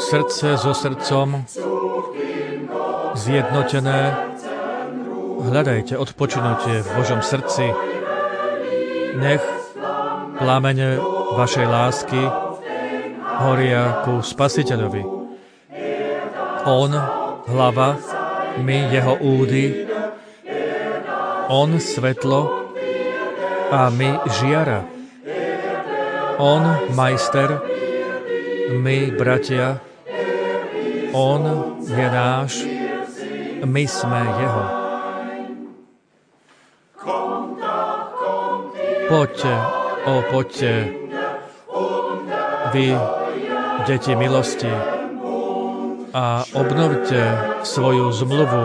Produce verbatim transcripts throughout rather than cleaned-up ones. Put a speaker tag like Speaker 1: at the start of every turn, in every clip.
Speaker 1: Srdce so srdcom zjednotené, hľadajte odpočinutie v Božom srdci. Nech plamene vašej lásky horia ku Spasiteľovi. On, hlava, my jeho údy, on svetlo a my žiara. On majster, my bratia, on je náš, my sme jeho. Poďte, o poďte, vy, deti milosti, a obnovte svoju zmluvu.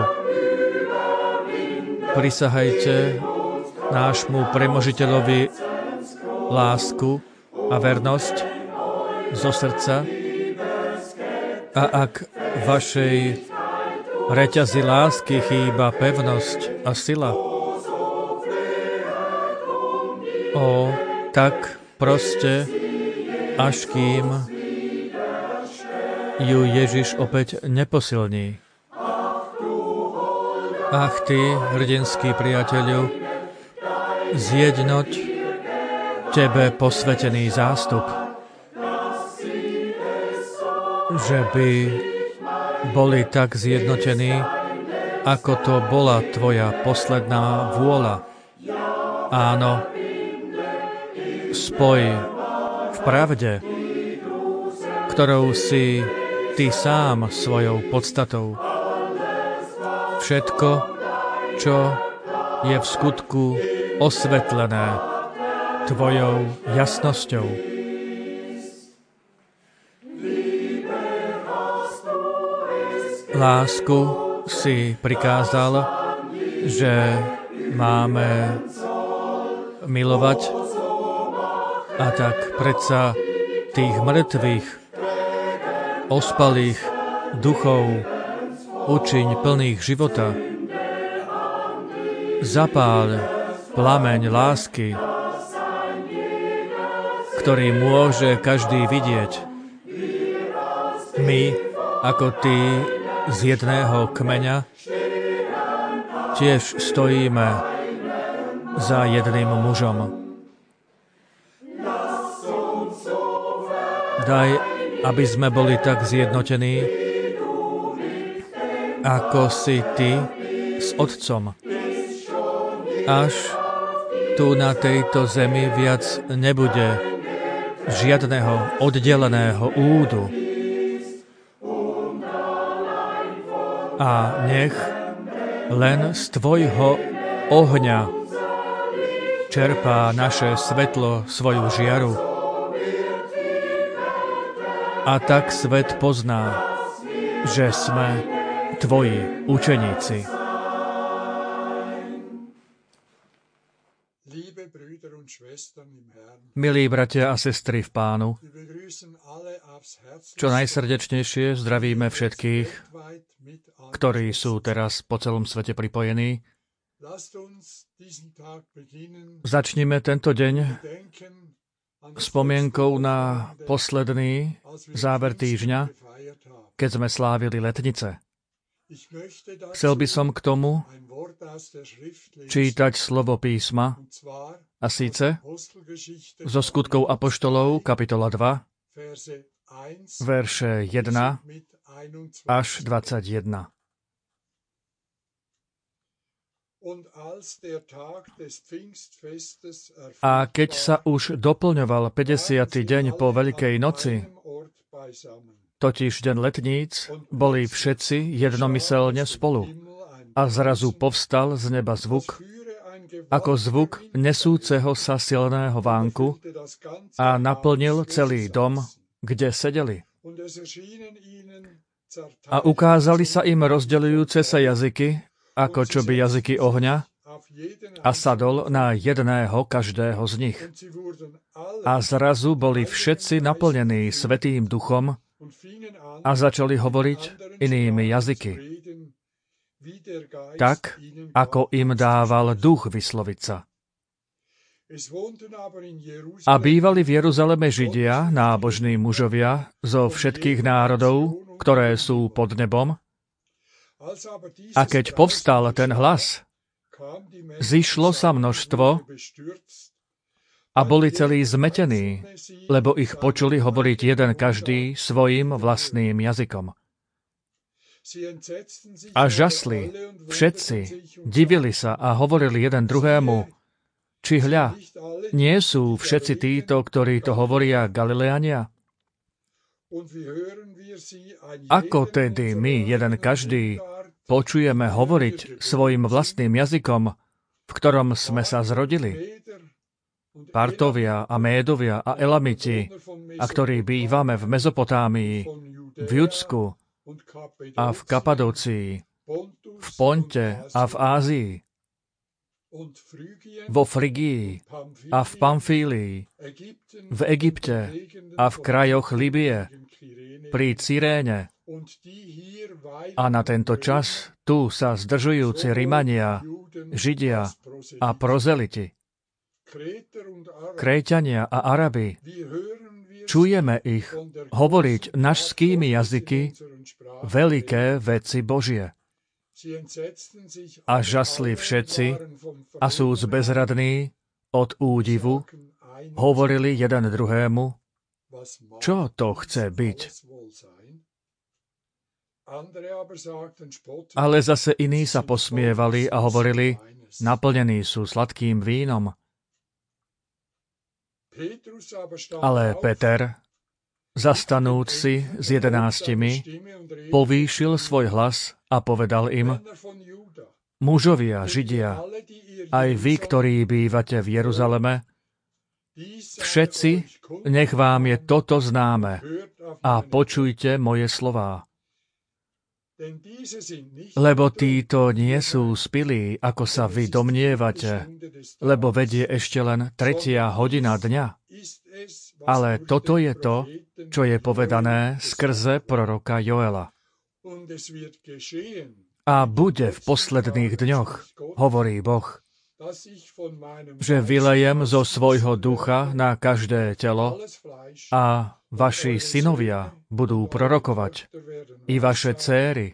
Speaker 1: Prisahajte nášmu premožiteľovi lásku a vernosť zo srdca, a ak vašej reťazi lásky chýba pevnosť a sila, o, tak proste, až kým ju Ježiš opäť neposilní. Ach ty, hrdinský priateľu, zjednoť tebe posvetený zástup, že by boli tak zjednotení, ako to bola tvoja posledná vôľa. Áno, spoj v pravde, ktorou si ty sám svojou podstatou. Všetko, čo je v skutku osvetlené tvojou jasnosťou. Lásku si prikázal, že máme milovať, a tak predsa tých mŕtvych, ospalých duchov učiň plných života. Zapáľ plameň lásky, ktorý môže každý vidieť. My, ako ty z jedného kmeňa, tiež stojíme za jedným mužom. Daj, aby sme boli tak zjednotení, ako si ty s Otcom. Až tu na tejto zemi viac nebude žiadneho oddeleného údu. A nech len z tvojho ohňa čerpá naše svetlo svoju žiaru. A tak svet pozná, že sme tvoji učeníci. Milí bratia a sestry v Pánu, čo najsrdečnejšie zdravíme všetkých, ktorí sú teraz po celom svete pripojení. Začnime tento deň spomienkou na posledný záver týždňa, keď sme slávili letnice. Chcel by som k tomu čítať slovo písma, a síce zo Skutkov apoštolov, kapitola dva, verše jeden až dvadsaťjeden. A keď sa už doplňoval päťdesiaty deň po Veľkej noci, totiž deň letníc, boli všetci jednomyselne spolu. A zrazu povstal z neba zvuk, ako zvuk nesúceho sa silného vánku, a naplnil celý dom, kde sedeli. A ukázali sa im rozdeľujúce sa jazyky, ako čo by jazyky ohňa, a sadol na jedného každého z nich. A zrazu boli všetci naplnení Svätým Duchom a začali hovoriť inými jazyky, tak, ako im dával Duch vysloviť sa. A bývali v Jeruzaleme Židia, nábožní mužovia zo všetkých národov, ktoré sú pod nebom. A keď povstal ten hlas, zišlo sa množstvo a boli celí zmetení, lebo ich počuli hovoriť jeden každý svojím vlastným jazykom. A žasli všetci, divili sa a hovorili jeden druhému, či hľa, nie sú všetci títo, ktorí to hovoria, Galileania? Ako tedy my, jeden každý, počujeme hovoriť svojim vlastným jazykom, v ktorom sme sa zrodili? Partovia a Médovia a Elamiti, a ktorí bývame v Mezopotámii, v Judsku a v Kapadócii, v Ponte a v Ázii, vo Frigii a v Pamfílii, v Egypte a v krajoch Libie, pri Cyréne. A na tento čas tu sa zdržujúci Rimania, Židia a prozeliti, Kréťania a Arabi, čujeme ich hovoriť našskými jazyky veľké veci Božie. A žasli všetci a sú bezradní od údivu, hovorili jeden druhému, čo to chce byť. Ale zase iní sa posmievali a hovorili, naplnení sú sladkým vínom. Ale Peter, zastanúc si s jedenáctimi, povýšil svoj hlas a povedal im, mužovia, Židia, aj vy, ktorí bývate v Jeruzaleme, všetci, nech vám je toto známe a počujte moje slová. Lebo títo nie sú spilí, ako sa vy domnievate, lebo vedie ešte len tretia hodina dňa. Ale toto je to, čo je povedané skrze proroka Joela. A bude v posledných dňoch, hovorí Boh, že vylejem zo svojho ducha na každé telo a vaši synovia budú prorokovať, i vaše céry,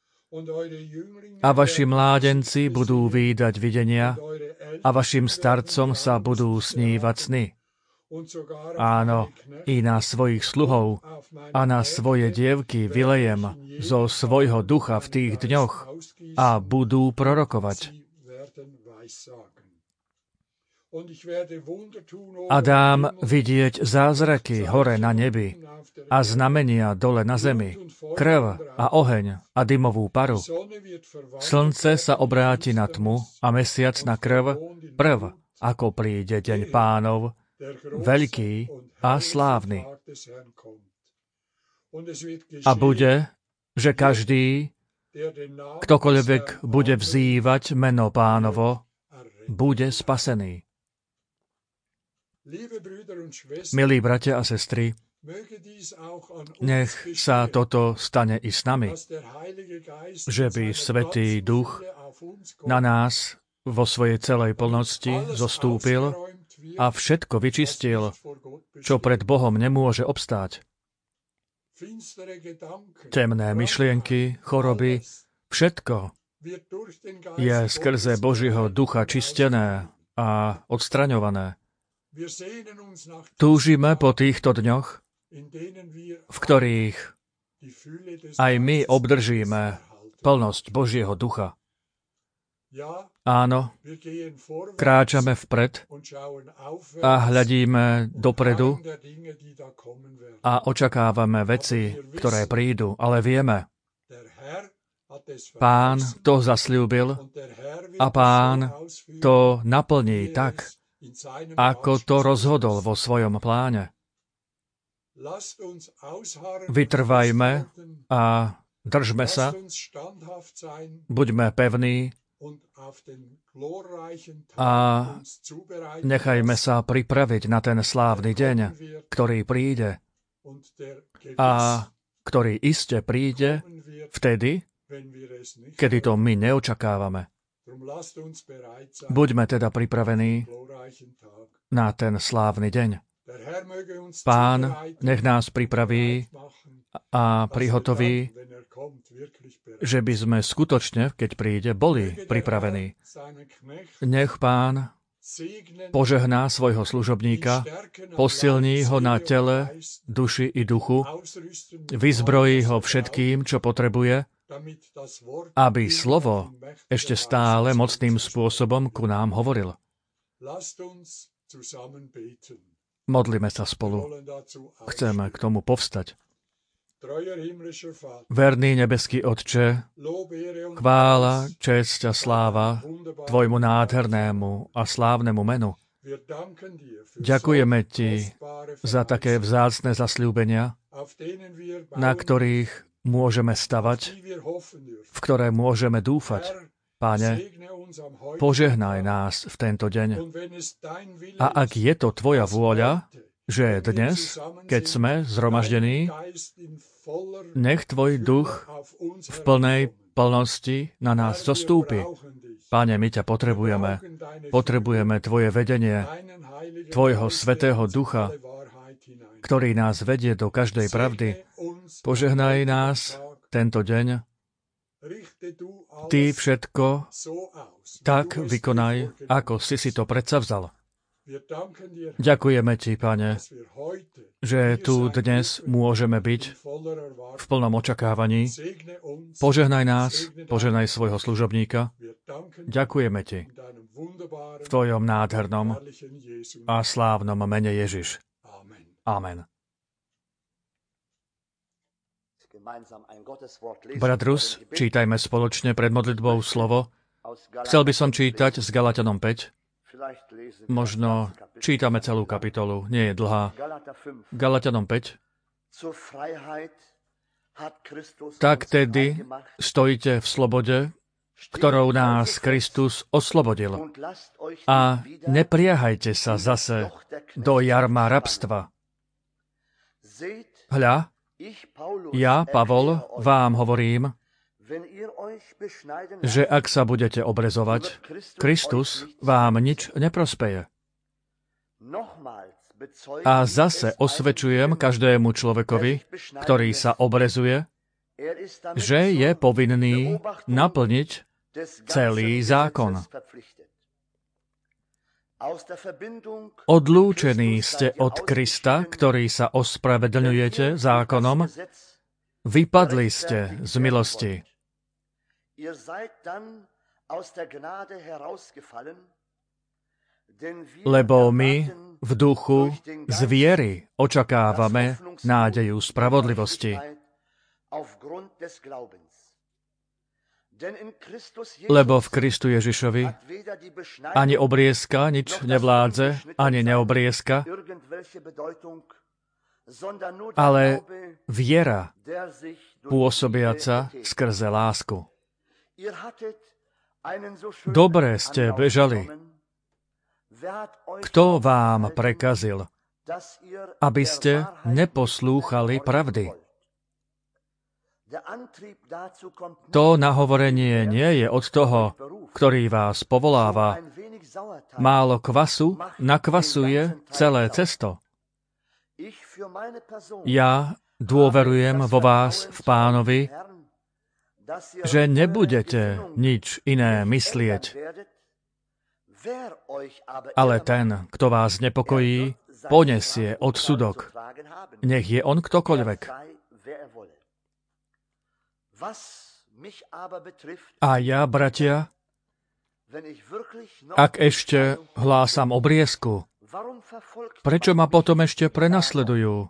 Speaker 1: a vaši mládenci budú vídať videnia a vašim starcom sa budú snívať sny. Áno, i na svojich sluhov a na svoje dievky vylejem zo svojho ducha v tých dňoch a budú prorokovať. A dám vidieť zázraky hore na nebi a znamenia dole na zemi, krv a oheň a dymovú paru. Slnce sa obráti na tmu a mesiac na krv, prv, ako príde deň Pánov, veľký a slávny. A bude, že každý, ktokoľvek bude vzývať meno Pánovo, bude spasený. Milí bratia a sestry, nech sa toto stane i s nami, že by Svätý Duch na nás vo svojej celej plnosti zostúpil a všetko vyčistil, čo pred Bohom nemôže obstáť. Temné myšlienky, choroby, všetko je skrze Božieho ducha čistené a odstraňované. Túžime po týchto dňoch, v ktorých aj my obdržíme plnosť Božieho ducha. Áno, kráčame vpred a hľadíme dopredu a očakávame veci, ktoré prídu, ale vieme, Pán to zasľúbil a Pán to naplní tak, ako to rozhodol vo svojom pláne. Vytrvajme a držme sa, buďme pevní a nechajme sa pripraviť na ten slávny deň, ktorý príde a ktorý iste príde vtedy, kedy to my neočakávame. Buďme teda pripravení na ten slávny deň. Pán nech nás pripraví a prihotoví, že by sme skutočne, keď príde, boli pripravení. Nech Pán požehná svojho služobníka, posilní ho na tele, duši i duchu, vyzbrojí ho všetkým, čo potrebuje, aby slovo ešte stále mocným spôsobom ku nám hovoril. Modlíme sa spolu. Chceme k tomu povstať. Verný nebeský Otče, chvála, česť a sláva Tvojmu nádhernému a slávnemu menu. Ďakujeme Ti za také vzácne zasľúbenia, na ktorých môžeme stavať, v ktoré môžeme dúfať. Páne, požehnaj nás v tento deň. A ak je to Tvoja vôľa, že dnes, keď sme zhromaždení, nech Tvoj duch v plnej plnosti na nás zostúpi. Páne, my ťa potrebujeme. Potrebujeme Tvoje vedenie, Tvojho svätého ducha, ktorý nás vedie do každej pravdy. Požehnaj nás tento deň. Ty všetko tak vykonaj, ako si si to predsavzal. Ďakujeme Ti, Pane, že tu dnes môžeme byť v plnom očakávaní. Požehnaj nás, požehnaj svojho služobníka. Ďakujeme Ti v Tvojom nádhernom a slávnom mene Ježiš. Amen. Brat Rus, čítajme spoločne pred modlitbou slovo. Chcel by som čítať z Galatianom päť. Možno čítame celú kapitolu, nie je dlhá. Galatianom päť. Tak tedy stojte v slobode, ktorou nás Kristus oslobodil. A nepriahajte sa zase do jarma rabstva. Hľa, ja, Pavol, vám hovorím, že ak sa budete obrezovať, Kristus vám nič neprospeje. A zase osvedčujem každému človekovi, ktorý sa obrezuje, že je povinný naplniť celý zákon. Odlúčení ste od Krista, ktorý sa ospravedlňujete zákonom, vypadli ste z milosti. Lebo my v duchu z viery očakávame nádeju spravodlivosti. Lebo v Kristu Ježišovi ani obriezka nič nevládze, ani neobriezka, ale viera pôsobiaca skrze lásku. Dobre ste bežali. Kto vám prekazil, aby ste neposlúchali pravdy? To nahovorenie nie je od toho, ktorý vás povoláva. Málo kvasu nakvasuje celé cesto. Ja dôverujem vo vás v Pánovi, že nebudete nič iné myslieť. Ale ten, kto vás nepokojí, ponesie odsudok. Nech je on ktokoľvek. A ja, bratia, ak ešte hlásam obriezku, prečo ma potom ešte prenasledujú?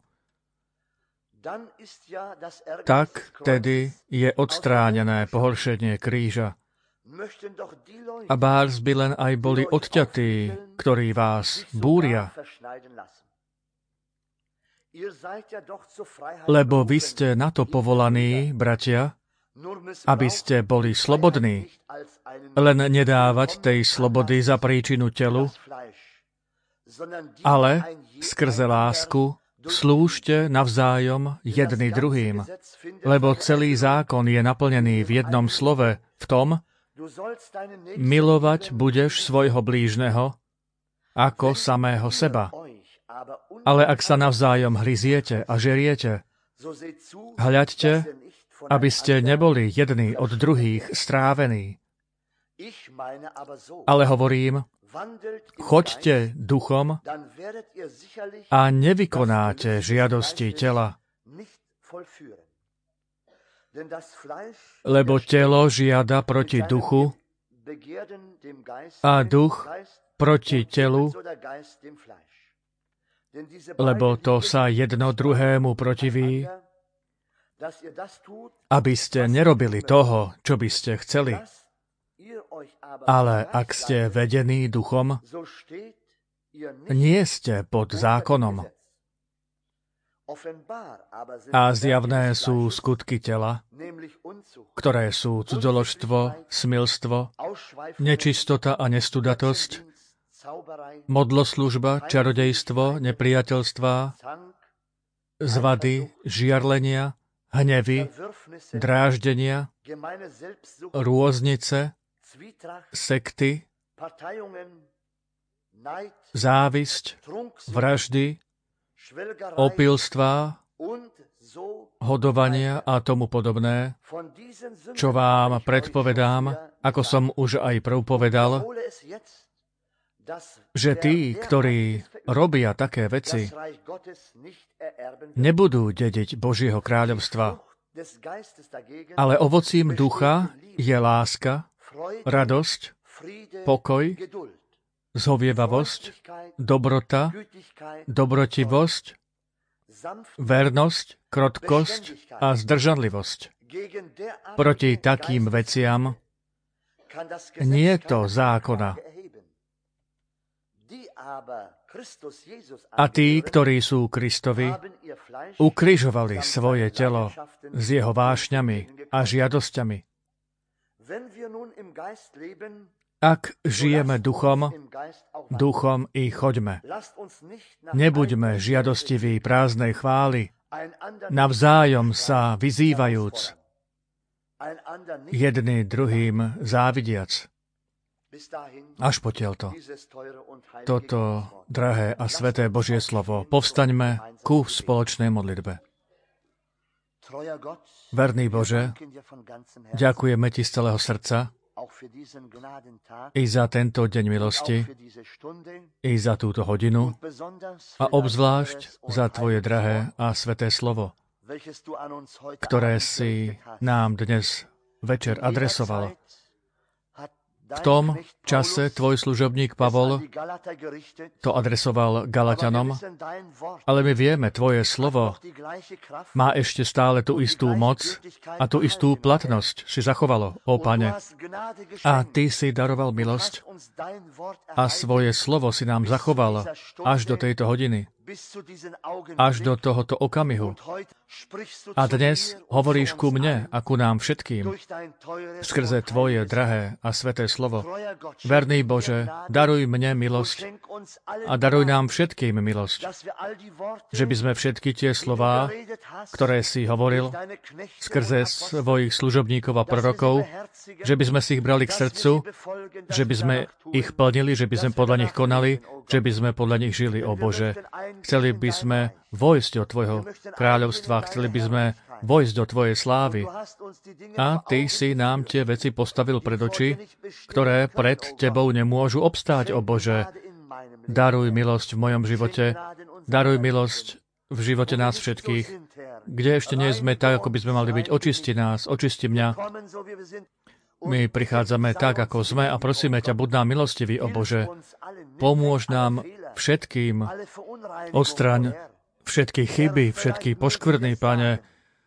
Speaker 1: Tak tedy je odstránené pohoršenie kríža. A bárs by len aj boli odťatí, ktorí vás búria. Lebo vy ste na to povolaní, bratia, aby ste boli slobodní, len nedávať tej slobody za príčinu telu, ale skrze lásku slúžte navzájom jedni druhým, lebo celý zákon je naplnený v jednom slove, v tom, Milovať budeš svojho blížneho ako samého seba. Ale ak sa navzájom hryziete a žeriete, hľaďte, aby ste neboli jedni od druhých strávení. Ale hovorím, choďte duchom a nevykonáte žiadosti tela. Lebo telo žiada proti duchu a duch proti telu, lebo to sa jedno druhému protiví, aby ste nerobili toho, čo by ste chceli. Ale ak ste vedení duchom, nie ste pod zákonom. A zjavné sú skutky tela, ktoré sú cudzoložstvo, smilstvo, nečistota a nestudatosť, modloslužba, čarodejstvo, nepriateľstvá, zvady, žiarlenia, hnevy, dráždenia, rôznice, sekty, závisť, vraždy, opilstvá, hodovania a tomu podobné, čo vám predpovedám, ako som už aj prv povedal, že tí, ktorí robia také veci, nebudú dediť Božieho kráľovstva. Ale ovocím ducha je láska, radosť, pokoj, zhovievavosť, dobrota, dobrotivosť, vernosť, krotkosť a zdržanlivosť. Proti takým veciam nie je to zákona. A tí, ktorí sú Kristovi, ukrižovali svoje telo s jeho vášňami a žiadosťami. Ak žijeme duchom, duchom i choďme. Nebuďme žiadostiví prázdnej chvály, navzájom sa vyzývajúc, jedný druhým závidiac. Až potiaľto. Toto drahé a sveté Božie slovo. Povstaňme ku spoločnej modlitbe. Verný Bože, ďakujeme Ti z celého srdca i za tento deň milosti, i za túto hodinu a obzvlášť za Tvoje drahé a sveté slovo, ktoré si nám dnes večer adresoval. V tom čase tvoj služobník Pavol to adresoval Galatianom, ale my vieme, tvoje slovo má ešte stále tú istú moc a tú istú platnosť si zachovalo, ó Pane. A Ty si daroval milosť a svoje slovo si nám zachoval až do tejto hodiny, až do tohoto okamihu. A dnes hovoríš ku mne a ku nám všetkým skrze Tvoje drahé a sveté slovo. Verný Bože, daruj mne milosť a daruj nám všetkým milosť, že by sme všetky tie slová, ktoré si hovoril skrze svojich služobníkov a prorokov, že by sme si ich brali k srdcu, že by sme ich plnili, že by sme podľa nich konali, že by sme podľa nich žili, ó Bože. Chceli by sme vojsť do Tvojho kráľovstva, chceli by sme vojsť do Tvojej slávy. A Ty si nám tie veci postavil pred oči, ktoré pred Tebou nemôžu obstáť, ó Bože. Daruj milosť v mojom živote, daruj milosť v živote nás všetkých. Kde ešte nie sme tak, ako by sme mali byť, očisti nás, očisti mňa. My prichádzame tak, ako sme a prosíme ťa, buď nám milostivý, ó Bože. Pomôž nám všetkým, odstraň všetky chyby, všetky poškvrny, Pane.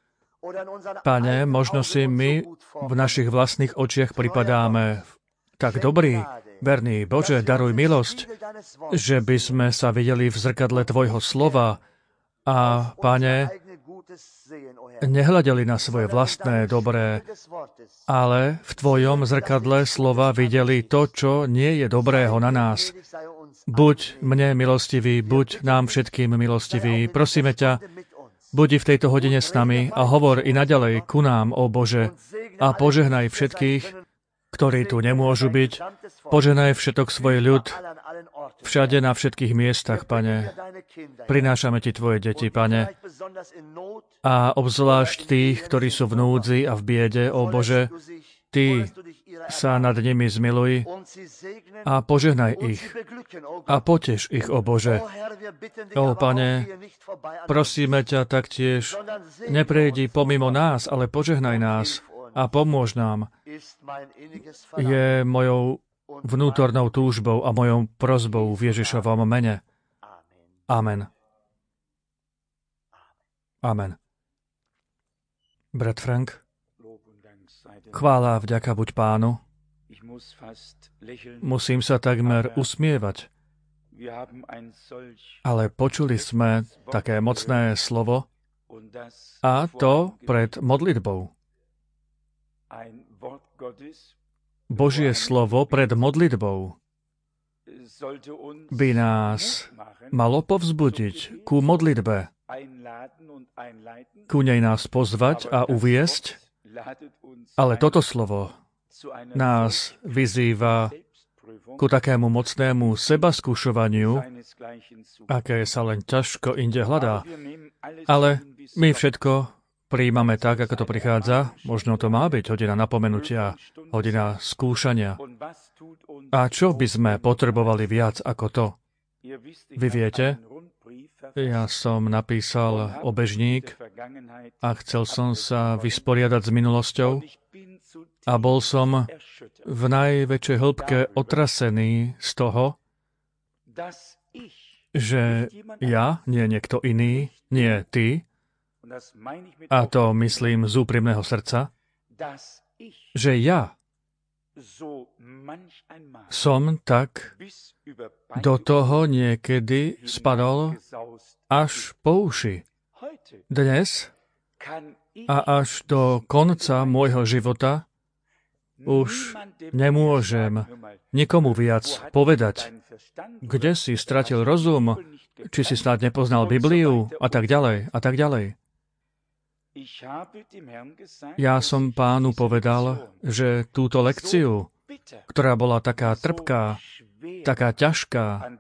Speaker 1: Pane, možno si my v našich vlastných očiach pripadáme tak dobrý, verný Bože, daruj milosť, že by sme sa videli v zrkadle Tvojho slova a, Pane, nehľadeli na svoje vlastné dobré, ale v Tvojom zrkadle slova videli to, čo nie je dobrého na nás. Buď mne milostivý, buď nám všetkým milostivý. Prosíme ťa, buď v tejto hodine s nami a hovor i naďalej ku nám, ó Bože, a požehnaj všetkých, ktorí tu nemôžu byť. Požehnaj všetok svoj ľud, všade na všetkých miestach, Pane. Prinášame Ti Tvoje deti, Pane. A obzvlášť tých, ktorí sú v núdzi a v biede, ó Bože, Ty sa nad nimi zmiluj a požehnaj ich a poteš ich, ó Bože. Ó Pane, prosíme ťa taktiež, neprejdi pomimo nás, ale požehnaj nás a pomôž nám. Je mojou vnútornou túžbou a mojou prosbou v Ježišovom mene. Amen. Amen. Brat Frank, chvála a vďaka buď Pánu. Musím sa takmer usmievať, ale počuli sme také mocné slovo, a to pred modlitbou. Božie slovo pred modlitbou by nás malo povzbudiť ku modlitbe, ku nej nás pozvať a uviesť, ale toto slovo nás vyzýva ku takému mocnému sebaskúšovaniu, aké sa len ťažko inde hľadá. Ale my všetko prijímame tak, ako to prichádza. Možno to má byť hodina napomenutia, hodina skúšania. A čo by sme potrebovali viac ako to? Vy viete, ja som napísal obežník a chcel som sa vysporiadať s minulosťou a bol som v najväčšej hĺbke otrasený z toho, že ja, nie niekto iný, nie ty, a to myslím z úprimného srdca, že ja som tak do toho niekedy spadol až po uši. Dnes a až do konca môjho života už nemôžem nikomu viac povedať, kde si stratil rozum, či si snad nepoznal Bibliu a tak ďalej a tak ďalej. Ja som Pánu povedal, že túto lekciu, ktorá bola taká trpká, taká ťažká,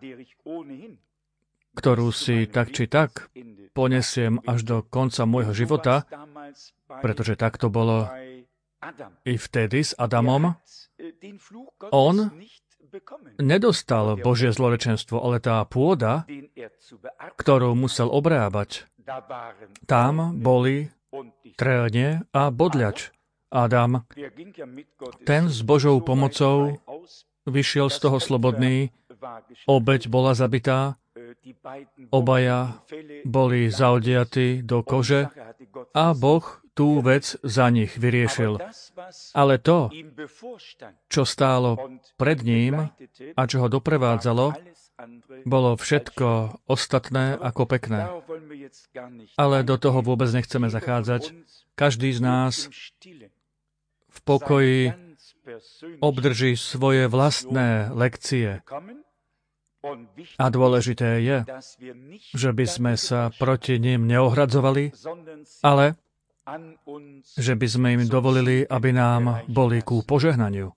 Speaker 1: ktorú si tak či tak ponesiem až do konca môjho života, pretože tak to bolo i vtedy s Adamom, on nedostal Božie zlorečenstvo, ale tá pôda, ktorú musel obrábať, tam boli trelne a bodľač. Adam, ten s Božou pomocou vyšiel z toho slobodný, obeť bola zabitá, obaja boli zaodiatí do kože a Boh tú vec za nich vyriešil. Ale to, čo stálo pred ním a čo ho doprevádzalo, bolo všetko ostatné ako pekné. Ale do toho vôbec nechceme zachádzať. Každý z nás v pokoji obdrží svoje vlastné lekcie. A dôležité je, že by sme sa proti nim neohradzovali, ale že by sme im dovolili, aby nám boli ku požehnaniu.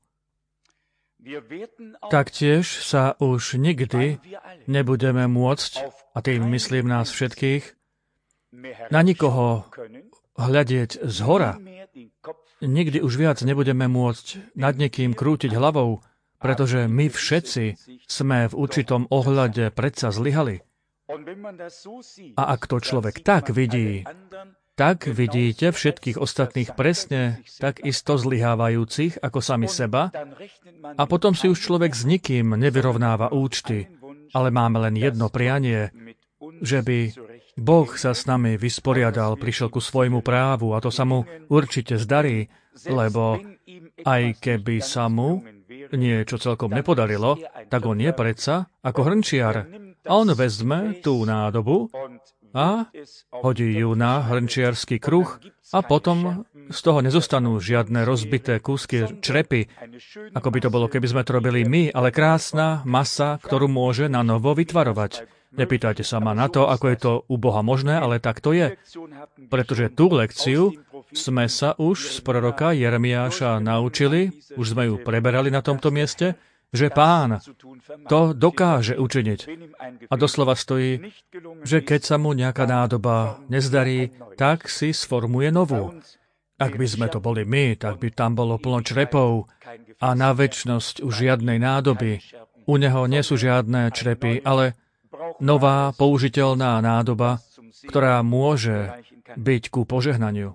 Speaker 1: Taktiež sa už nikdy nebudeme môcť, a tým myslím nás všetkých, na nikoho hľadieť zhora. Nikdy už viac nebudeme môcť nad niekým krútiť hlavou, pretože my všetci sme v určitom ohľade predsa zlyhali. A ak to človek tak vidí, tak vidíte všetkých ostatných presne tak isto zlyhávajúcich ako sami seba a potom si už človek s nikým nevyrovnáva účty, ale máme len jedno prianie, že by Boh sa s nami vysporiadal, prišiel ku svojmu právu a to sa mu určite zdarí, lebo aj keby sa mu niečo celkom nepodarilo, tak on je predsa ako hrnčiar. A on vezme tú nádobu a hodí ju na hrnčiarsky kruh a potom z toho nezostanú žiadne rozbité kúsky črepy, ako by to bolo, keby sme to robili my, ale krásna masa, ktorú môže na novo vytvarovať. Nepýtajte sa ma na to, ako je to u Boha možné, ale tak to je. Pretože tú lekciu sme sa už z proroka Jeremiáša naučili, už sme ju preberali na tomto mieste, že Pán to dokáže učiniť. A doslova stojí, že keď sa mu nejaká nádoba nezdarí, tak si sformuje novú. Ak by sme to boli my, tak by tam bolo plno črepov a na večnosť už žiadnej nádoby. U neho nie sú žiadne črepy, ale nová použiteľná nádoba, ktorá môže byť ku požehnaniu.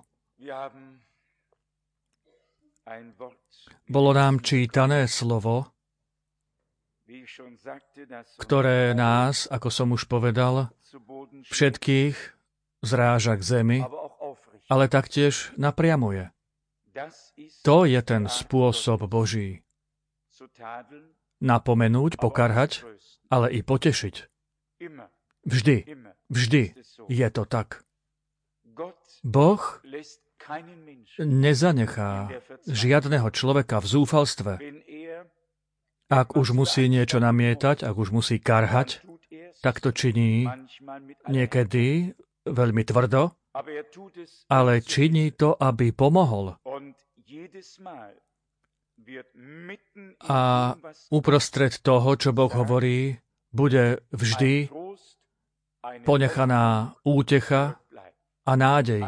Speaker 1: Bolo nám čítané slovo, ktoré nás, ako som už povedal, všetkých zráža k zemi, ale taktiež napriamuje. To je ten spôsob Boží. Napomenúť, pokarhať, ale i potešiť. Vždy, vždy je to tak. Boh nezanechá žiadneho človeka v zúfalstve. Ak už musí niečo namietať, ak už musí karhať, tak to činí niekedy veľmi tvrdo, ale činí to, aby pomohol. A uprostred toho, čo Boh hovorí, bude vždy ponechaná útecha a nádej.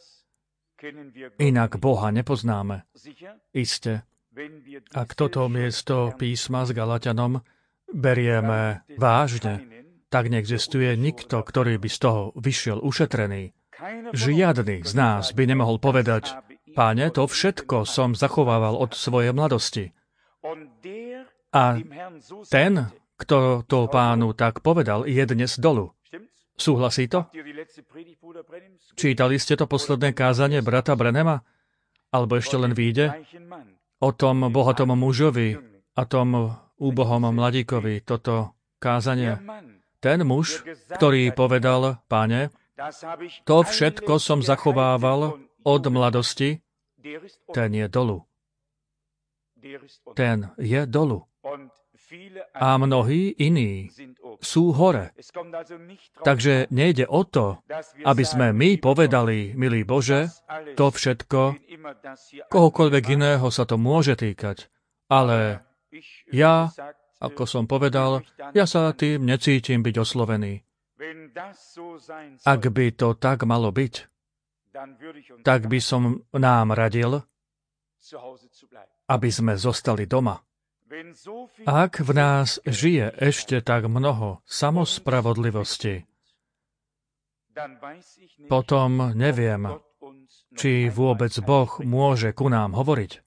Speaker 1: Inak Boha nepoznáme. Iste. Ak toto miesto písma s Galatianom berieme vážne, tak neexistuje nikto, ktorý by z toho vyšiel ušetrený. Žiadny z nás by nemohol povedať, Páne, to všetko som zachovával od svojej mladosti. A ten, kto to Pánu tak povedal, je dnes dolu. Súhlasí to? Čítali ste to posledné kázanie brata Branhama? Alebo ešte len vyjde? O tom bohatom mužovi a tom úbohom mladíkovi, toto kázanie. Ten muž, ktorý povedal, Páne, to všetko som zachovával od mladosti, ten je dolu. Ten je dolu. A mnohí iní sú hore. Takže nejde o to, aby sme my povedali, milý Bože, to všetko, kohokoľvek iného sa to môže týkať. Ale ja, ako som povedal, ja sa tým necítim byť oslovený. Ak by to tak malo byť, tak by som nám radil, aby sme zostali doma. Ak v nás žije ešte tak mnoho samospravodlivosti, potom neviem, či vôbec Boh môže ku nám hovoriť.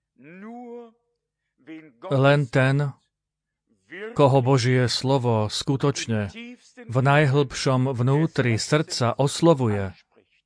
Speaker 1: Len ten, koho Božie slovo skutočne v najhlbšom vnútri srdca oslovuje,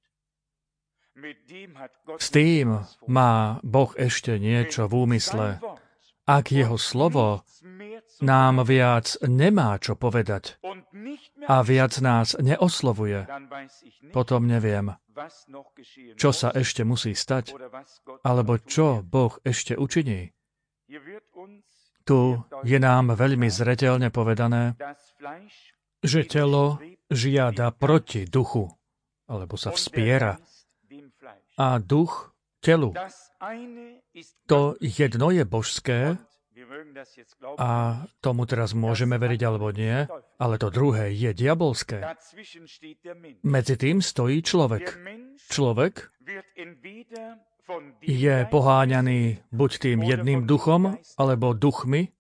Speaker 1: s tým má Boh ešte niečo v úmysle. Ak jeho slovo nám viac nemá čo povedať a viac nás neoslovuje, potom neviem, čo sa ešte musí stať, alebo čo Boh ešte učiní. Tu je nám veľmi zreteľne povedané, že telo žiada proti duchu, alebo sa vspiera, a duch telu. To jedno je božské a tomu teraz môžeme veriť alebo nie, ale to druhé je diabolské. Medzi tým stojí človek. Človek je poháňaný buď tým jedným duchom, alebo duchmi.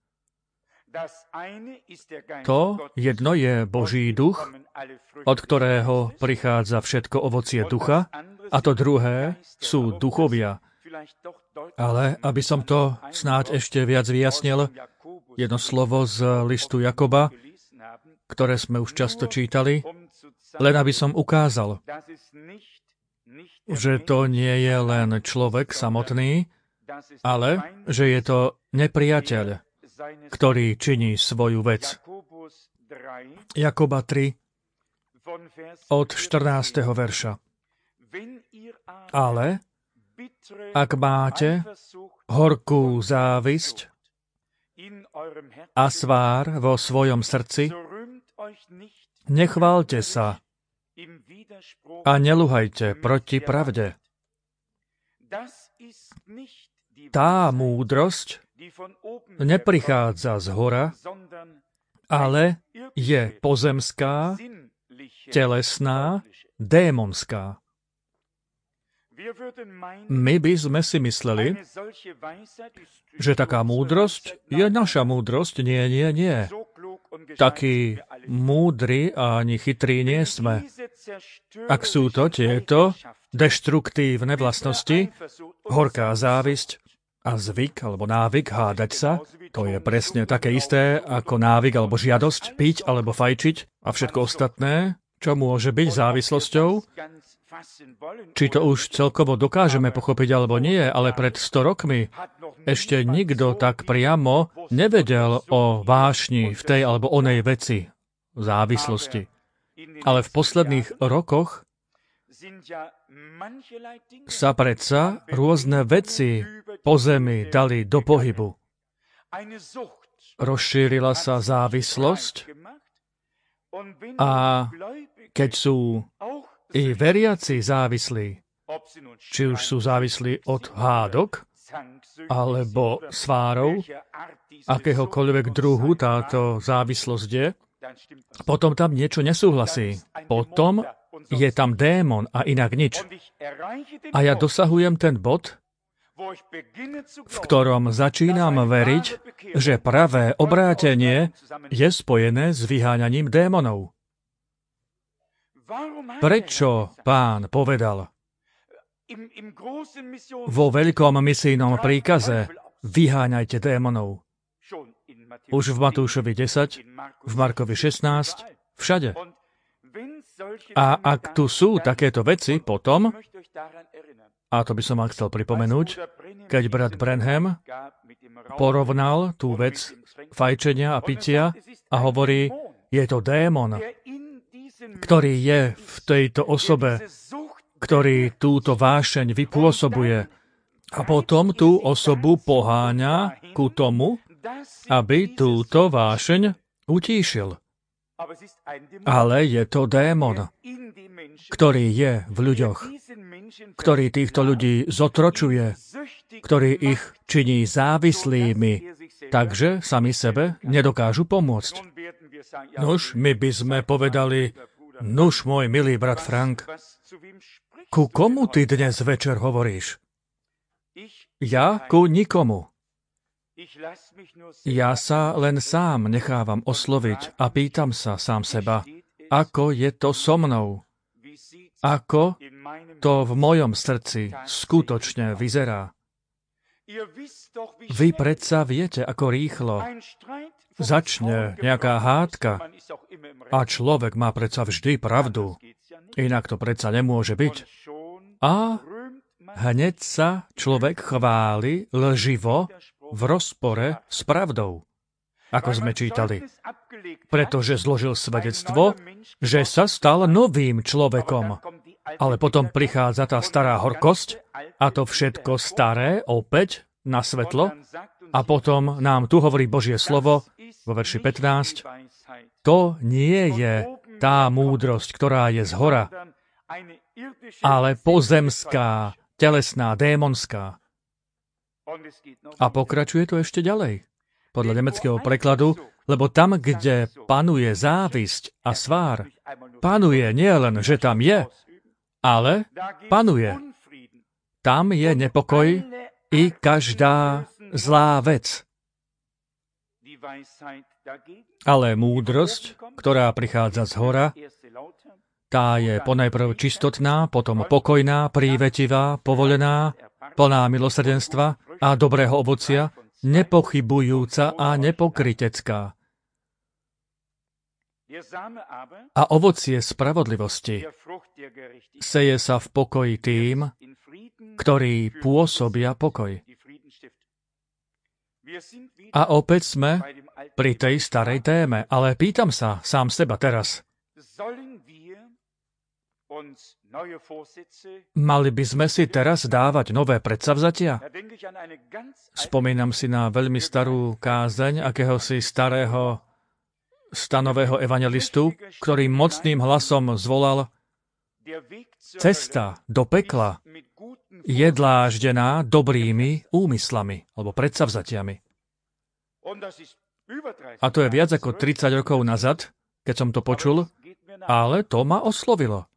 Speaker 1: To jedno je Boží duch, od ktorého prichádza všetko ovocie ducha, a to druhé sú duchovia. Ale aby som to snáď ešte viac vyjasnil, jedno slovo z listu Jakoba, ktoré sme už často čítali, len aby som ukázal, že to nie je len človek samotný, ale že je to nepriateľ, ktorý činí svoju vec. Jakoba tri od štrnásteho verša. Ale ak máte horkú závisť a svár vo svojom srdci, Nechválte sa a neluhajte proti pravde. Tá múdrosť neprichádza zhora, ale je pozemská, telesná, démonská. My by sme si mysleli, že taká múdrosť je naša múdrosť. Nie, nie, nie. Takí múdri a ani chytrí nie sme. Ak sú to tieto deštruktívne vlastnosti, horká závisť a zvyk alebo návyk hádať sa, to je presne také isté ako návyk alebo žiadosť piť alebo fajčiť a všetko ostatné, čo môže byť závislosťou. Či to už celkovo dokážeme pochopiť alebo nie, ale pred sto rokmi ešte nikto tak priamo nevedel o vášni v tej alebo onej veci závislosti. Ale v posledných rokoch sa predsa rôzne veci po zemi dali do pohybu. Rozšírila sa závislosť a keď sú i veriaci závislí, či už sú závislí od hádok, alebo svárov, akéhokoľvek druhu táto závislosť je, potom tam niečo nesúhlasí. Potom je tam démon a inak nič. A ja dosahujem ten bod, v ktorom začínam veriť, že pravé obrátenie je spojené s vyháňaním démonov. Prečo Pán povedal vo veľkom misijnom príkaze vyháňajte démonov? Už v Matúšovi desať, v Markovi šestnásť, všade. A ak tu sú takéto veci, potom, a to by som vám chcel pripomenúť, keď brat Branham porovnal tú vec fajčenia a pitia a hovorí, je to démon, ktorý je v tejto osobe, ktorý túto vášeň vypôsobuje a potom tú osobu poháňa ku tomu, aby túto vášeň utíšil. Ale je to démon, ktorý je v ľuďoch, ktorý týchto ľudí zotročuje, ktorý ich činí závislými, takže sami sebe nedokážu pomôcť. Nuž, my by sme povedali, nuž, môj milý brat Frank, ku komu ty dnes večer hovoríš? Ja ku nikomu. Ja sa len sám nechávam osloviť a pýtam sa sám seba, ako je to so mnou? Ako to v mojom srdci skutočne vyzerá? Vy predsa viete, ako rýchlo začne nejaká hádka a človek má predsa vždy pravdu, inak to predsa nemôže byť. A hneď sa človek chváli lživo v rozpore s pravdou, ako sme čítali. Pretože zložil svedectvo, že sa stal novým človekom. Ale potom prichádza tá stará horkosť a to všetko staré opäť na svetlo a potom nám tu hovorí Božie slovo vo verši pätnásť. To nie je tá múdrosť, ktorá je zhora, ale pozemská, telesná, démonská. A pokračuje to ešte ďalej, podľa nemeckého prekladu, lebo tam, kde panuje závisť a svár, panuje nie len, že tam je, ale panuje. Tam je nepokoj i každá zlá vec. Ale múdrosť, ktorá prichádza zhora, tá je ponajprv čistotná, potom pokojná, prívetivá, povolená, plná milosrdenstva a dobrého ovocia, nepochybujúca a nepokrytecká. A ovocie spravodlivosti seje sa v pokoji tým, ktorí pôsobia pokoj. A opäť sme pri tej starej téme, ale pýtam sa sám seba teraz. Mali by sme si teraz dávať nové predsavzatia? Spomínam si na veľmi starú kázeň akéhosi starého stanového evangelistu, ktorý mocným hlasom zvolal: cesta do pekla je dláždená dobrými úmyslami alebo predsavzatiami. A to je viac ako tridsať rokov nazad, keď som to počul, ale to ma oslovilo.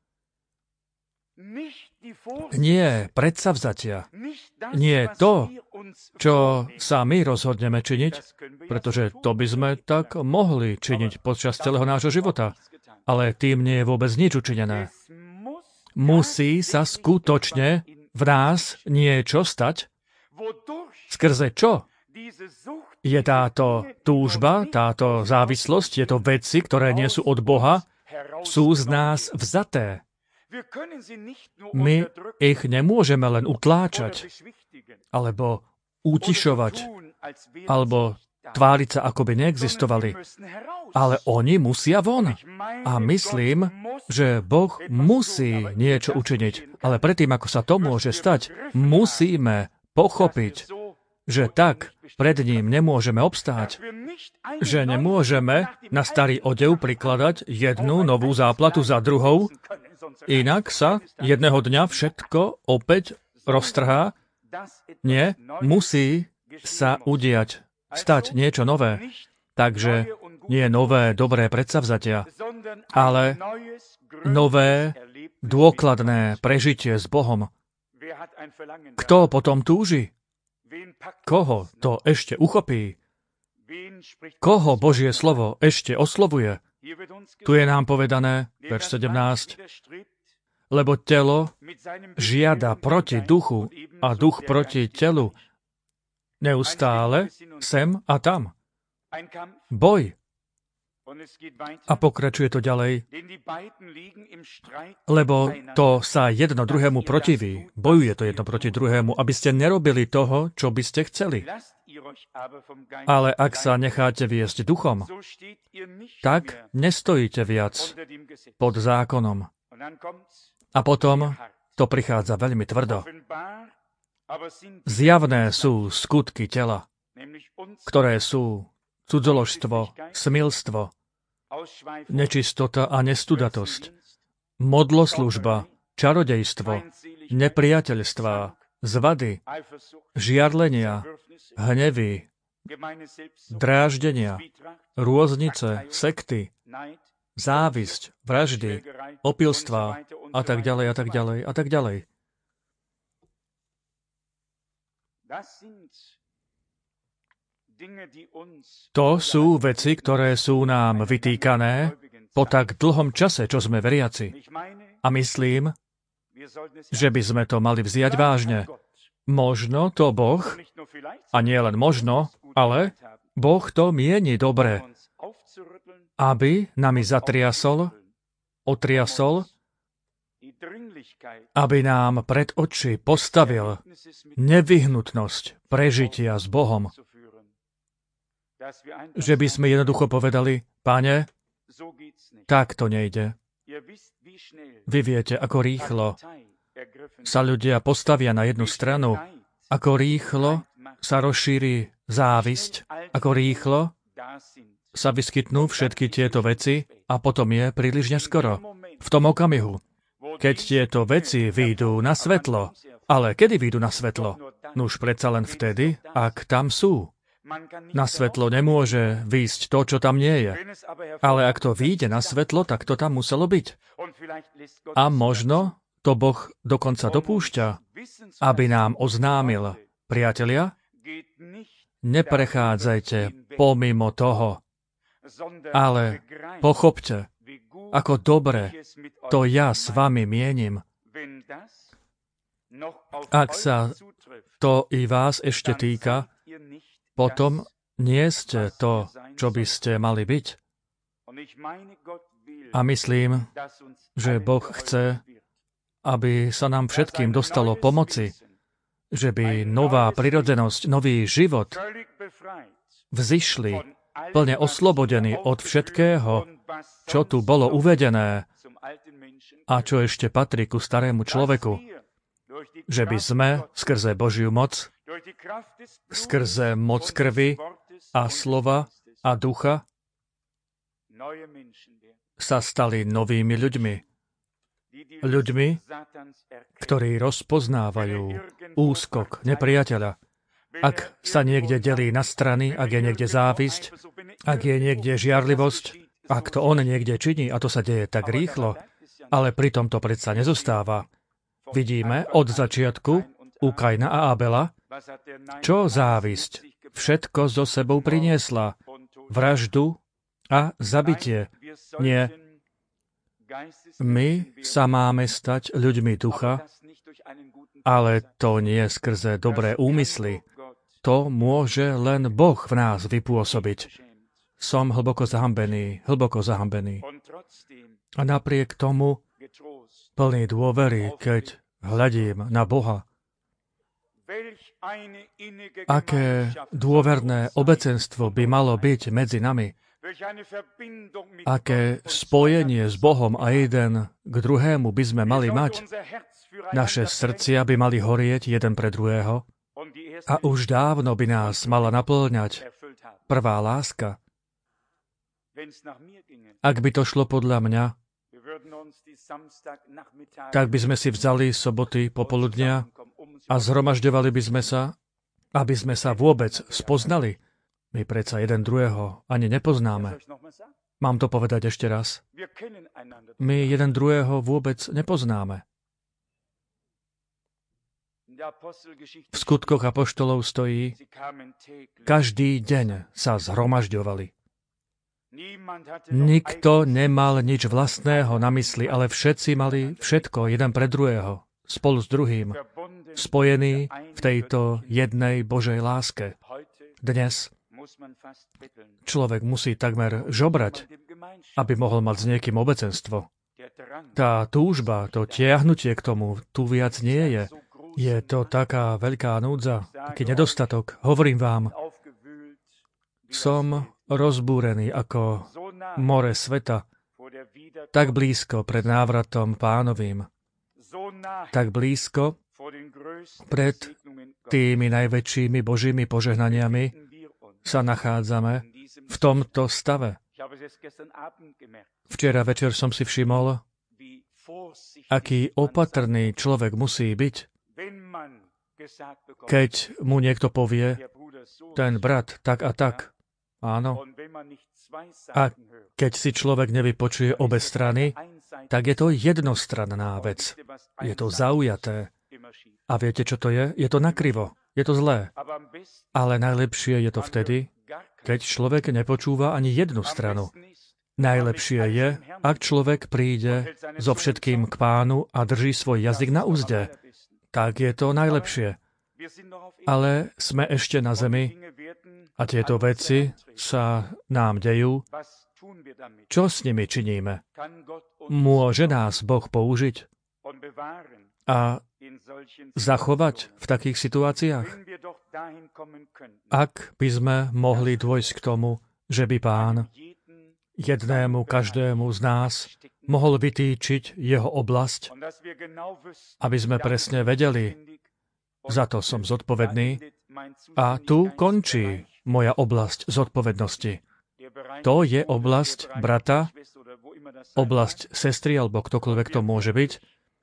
Speaker 1: Nie predsavzatia, nie to, čo sa my rozhodneme činiť, pretože to by sme tak mohli činiť počas celého nášho života, ale tým nie je vôbec nič učinené. Musí sa skutočne v nás niečo stať, skrze čo je táto túžba, táto závislosť, je to veci, ktoré nie sú od Boha, sú z nás vzaté. My ich nemôžeme len utláčať, alebo utišovať, alebo tváriť sa, ako by neexistovali. Ale oni musia von. A myslím, že Boh musí niečo učiniť. Ale predtým, ako sa to môže stať, musíme pochopiť, že tak pred ním nemôžeme obstáť. Že nemôžeme na starý odev prikladať jednu novú záplatu za druhou, inak sa jedného dňa všetko opäť roztrhá. Nie, musí sa udiať, stať niečo nové. Takže nie nové, dobré predsavzatia, ale nové, dôkladné prežitie s Bohom. Kto potom túži? Koho to ešte uchopí? Koho Božie slovo ešte oslovuje? Tu je nám povedané, verš sedemnásť, lebo telo žiada proti duchu a duch proti telu. Neustále sem a tam. Boj. A pokračuje to ďalej, lebo to sa jedno druhému protiví. Bojuje to jedno proti druhému, aby ste nerobili toho, čo by ste chceli. Ale ak sa necháte viesť duchom, tak nestojíte viac pod zákonom. A potom to prichádza veľmi tvrdo. Zjavné sú skutky tela, ktoré sú cudzoložstvo, smilstvo, nečistota a nestudatosť, modloslužba, čarodejstvo, nepriateľstvá, zvady, žiarlenia, hnevy, dráždenia, rôznice, sekty, závisť, vraždy, opilstvá a tak ďalej a tak ďalej a tak ďalej. To sú veci, ktoré sú nám vytýkané po tak dlhom čase, čo sme veriaci. A myslím, že by sme to mali vziať vážne. Možno to Boh, a nie len možno, ale Boh to mieni dobre, aby nami zatriasol, otriasol, aby nám pred oči postavil nevyhnutnosť prežitia s Bohom. Že by sme jednoducho povedali, Páne, tak to nejde. Vy viete, ako rýchlo sa ľudia postavia na jednu stranu, ako rýchlo sa rozšíri závisť, ako rýchlo sa vyskytnú všetky tieto veci a potom je príliš neskoro. V tom okamihu, keď tieto veci výjdu na svetlo, ale kedy výjdu na svetlo? Nuž predsa len vtedy, ak tam sú. Na svetlo nemôže výjsť to, čo tam nie je. Ale ak to vyjde na svetlo, tak to tam muselo byť. A možno to Boh dokonca dopúšťa, aby nám oznámil, priatelia, neprechádzajte pomimo toho, ale pochopte, ako dobre to ja s vami mienim. Ak sa to i vás ešte týka, potom nie ste to, čo by ste mali byť. A myslím, že Boh chce, aby sa nám všetkým dostalo pomoci, že by nová prirodzenosť, nový život vzišli plne oslobodení od všetkého, čo tu bolo uvedené a čo ešte patrí ku starému človeku. Že by sme skrze Božiu moc, skrze moc krvi a slova a ducha sa stali novými ľuďmi. Ľuďmi, ktorí rozpoznávajú úskok nepriateľa. Ak sa niekde delí na strany, ak je niekde závisť, ak je niekde žiarlivosť, ak to on niekde činí, a to sa deje tak rýchlo, ale pritom to predsa nezostáva. Vidíme od začiatku u Kaina a Abela, čo závisť všetko so sebou priniesla. Vraždu a zabitie. Nie. My sa máme stať ľuďmi ducha, ale to nie skrze dobré úmysly. To môže len Boh v nás vypôsobiť. Som hlboko zahambený, hlboko zahambený. A napriek tomu plný dôvery, keď hľadím na Boha. Aké dôverné obecenstvo by malo byť medzi nami? Aké spojenie s Bohom a jeden k druhému by sme mali mať? Naše srdcia by mali horieť jeden pre druhého a už dávno by nás mala napĺňať prvá láska. Ak by to šlo podľa mňa, tak by sme si vzali soboty popoludnia a zhromažďovali by sme sa, aby sme sa vôbec spoznali. My predsa jeden druhého ani nepoznáme. Mám to povedať ešte raz. My jeden druhého vôbec nepoznáme. V skutkoch apoštolov stojí, každý deň sa zhromažďovali. Nikto nemal nič vlastného na mysli, ale všetci mali všetko jeden pre druhého, spolu s druhým, spojení v tejto jednej Božej láske. Dnes človek musí takmer žobrať, aby mohol mať s niekým obecenstvo. Tá túžba, to tiahnutie k tomu, tu viac nie je. Je to taká veľká núdza, taký nedostatok. Hovorím vám, som rozbúrený ako more sveta, tak blízko pred návratom Pánovým, tak blízko pred tými najväčšími Božími požehnaniami sa nachádzame v tomto stave. Včera večer som si všimol, aký opatrný človek musí byť, keď mu niekto povie, ten brat tak a tak. Áno. A keď si človek nevypočuje obe strany, tak je to jednostranná vec. Je to zaujaté. A viete, čo to je? Je to nakrivo. Je to zlé. Ale najlepšie je to vtedy, keď človek nepočúva ani jednu stranu. Najlepšie je, ak človek príde so všetkým k Pánu a drží svoj jazyk na uzde. Tak je to najlepšie. Ale sme ešte na zemi a tieto veci sa nám dejú. Čo s nimi činíme? Môže nás Boh použiť a zachovať v takých situáciách? Ak by sme mohli dôjsť k tomu, že by Pán jednému, každému z nás mohol vytýčiť jeho oblasť, aby sme presne vedeli, za to som zodpovedný a tu končí moja oblasť zodpovednosti. To je oblasť brata, oblasť sestry, alebo ktokoľvek to môže byť,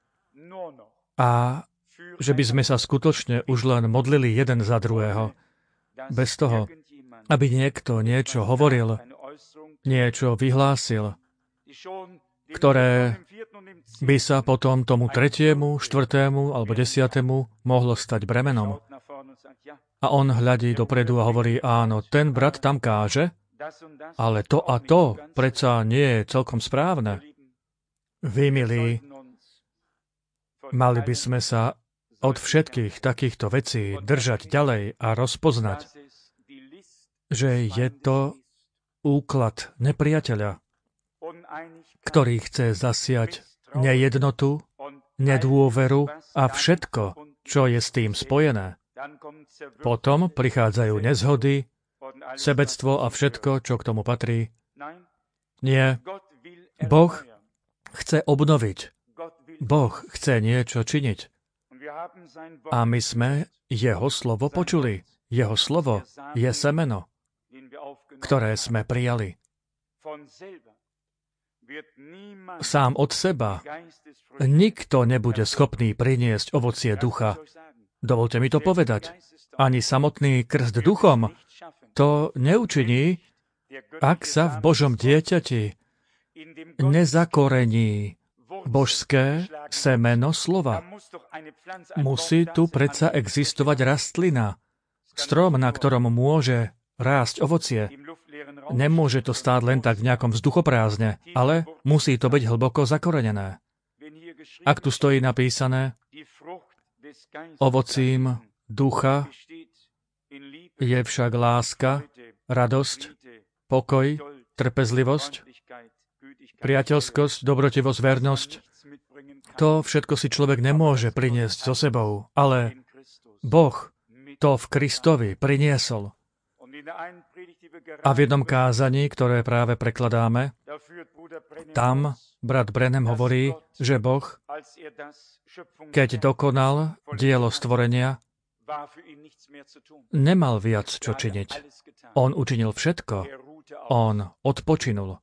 Speaker 1: a že by sme sa skutočne už len modlili jeden za druhého, bez toho, aby niekto niečo hovoril, niečo vyhlásil, ktoré by sa potom tomu tretiemu, štvrtému alebo desiatému mohlo stať bremenom. A on hľadí dopredu a hovorí, áno, ten brat tam káže, ale to a to predsa nie je celkom správne. Vy, milí, mali by sme sa od všetkých takýchto vecí držať ďalej a rozpoznať, že je to úklad nepriateľa, ktorý chce zasiať nejednotu, nedôveru a všetko, čo je s tým spojené. Potom prichádzajú nezhody, sebectvo a všetko, čo k tomu patrí. Nie. Boh chce obnoviť. Boh chce niečo činiť. A my sme jeho slovo počuli. Jeho slovo je semeno, ktoré sme prijali. Sám od seba nikto nebude schopný priniesť ovocie ducha. Dovolte mi to povedať. Ani samotný krst duchom to neučiní, ak sa v Božom dieťati nezakorení božské semeno slova. Musí tu predsa existovať rastlina, strom, na ktorom môže rásť ovocie. Nemôže to stáť len tak v nejakom vzduchoprázdne, ale musí to byť hlboko zakorenené. Ak tu stojí napísané, ovocím ducha je však láska, radosť, pokoj, trpezlivosť, priateľskosť, dobrotivosť, vernosť. To všetko si človek nemôže priniesť so sebou, ale Boh to v Kristovi priniesol. A v jednom kázaní, ktoré práve prekladáme, tam brat Branham hovorí, že Boh, keď dokonal dielo stvorenia, nemal viac čo činiť. On učinil všetko. On odpočinul.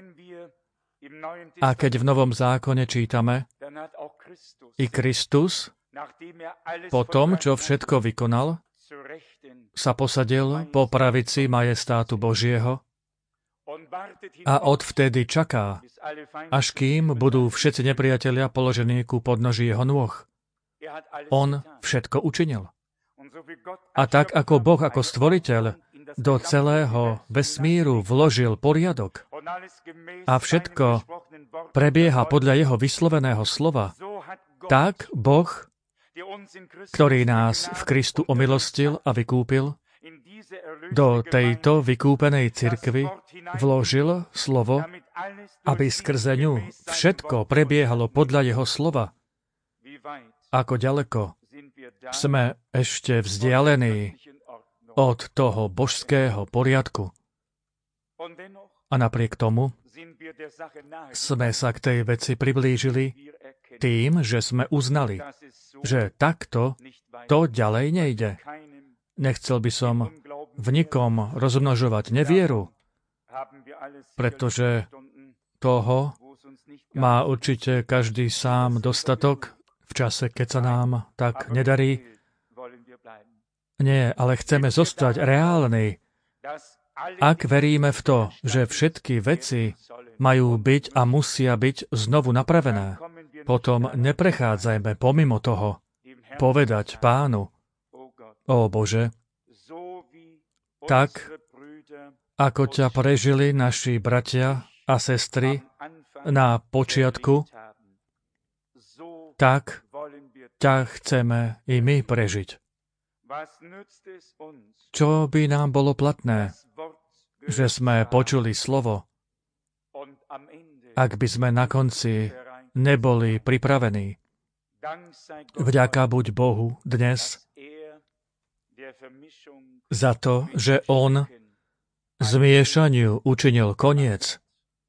Speaker 1: A keď v Novom zákone čítame, i Kristus, po tom, čo všetko vykonal, sa posadil po pravici majestátu Božieho a odvtedy čaká, až kým budú všetci nepriatelia položení ku podnoží jeho nôh. On všetko učinil. A tak ako Boh ako stvoriteľ do celého vesmíru vložil poriadok a všetko prebieha podľa jeho vysloveného slova, tak Boh, ktorý nás v Kristu omilostil a vykúpil, do tejto vykúpenej cirkvi vložil slovo, aby skrze ňu všetko prebiehalo podľa jeho slova. Ako ďaleko sme ešte vzdialení od toho božského poriadku. A napriek tomu sme sa k tej veci priblížili tým, že sme uznali, že takto to ďalej nejde. Nechcel by som v nikom rozmnožovať nevieru, pretože toho má určite každý sám dostatok v čase, keď sa nám tak nedarí. Nie, ale chceme zostať reálni. Ak veríme v to, že všetky veci majú byť a musia byť znovu napravené, potom neprechádzajme pomimo toho povedať Pánu, ó Bože, tak, ako ťa prežili naši bratia a sestry na počiatku, tak ťa chceme i my prežiť. Čo by nám bolo platné, že sme počuli slovo, ak by sme na konci neboli pripravení? Vďaka buď Bohu dnes za to, že On zmiešaniu učinil koniec.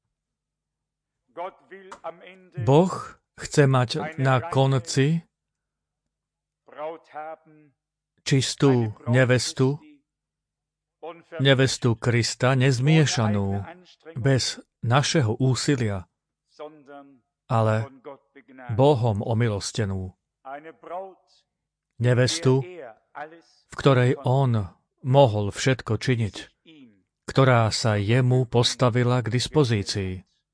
Speaker 1: Boh chce mať na konci čistú nevestu, nevestu Krista, nezmiešanú, bez našeho úsilia, ale Bohom omilostenú. Nevestu, v ktorej On mohol všetko činiť, ktorá sa jemu postavila k dispozícii.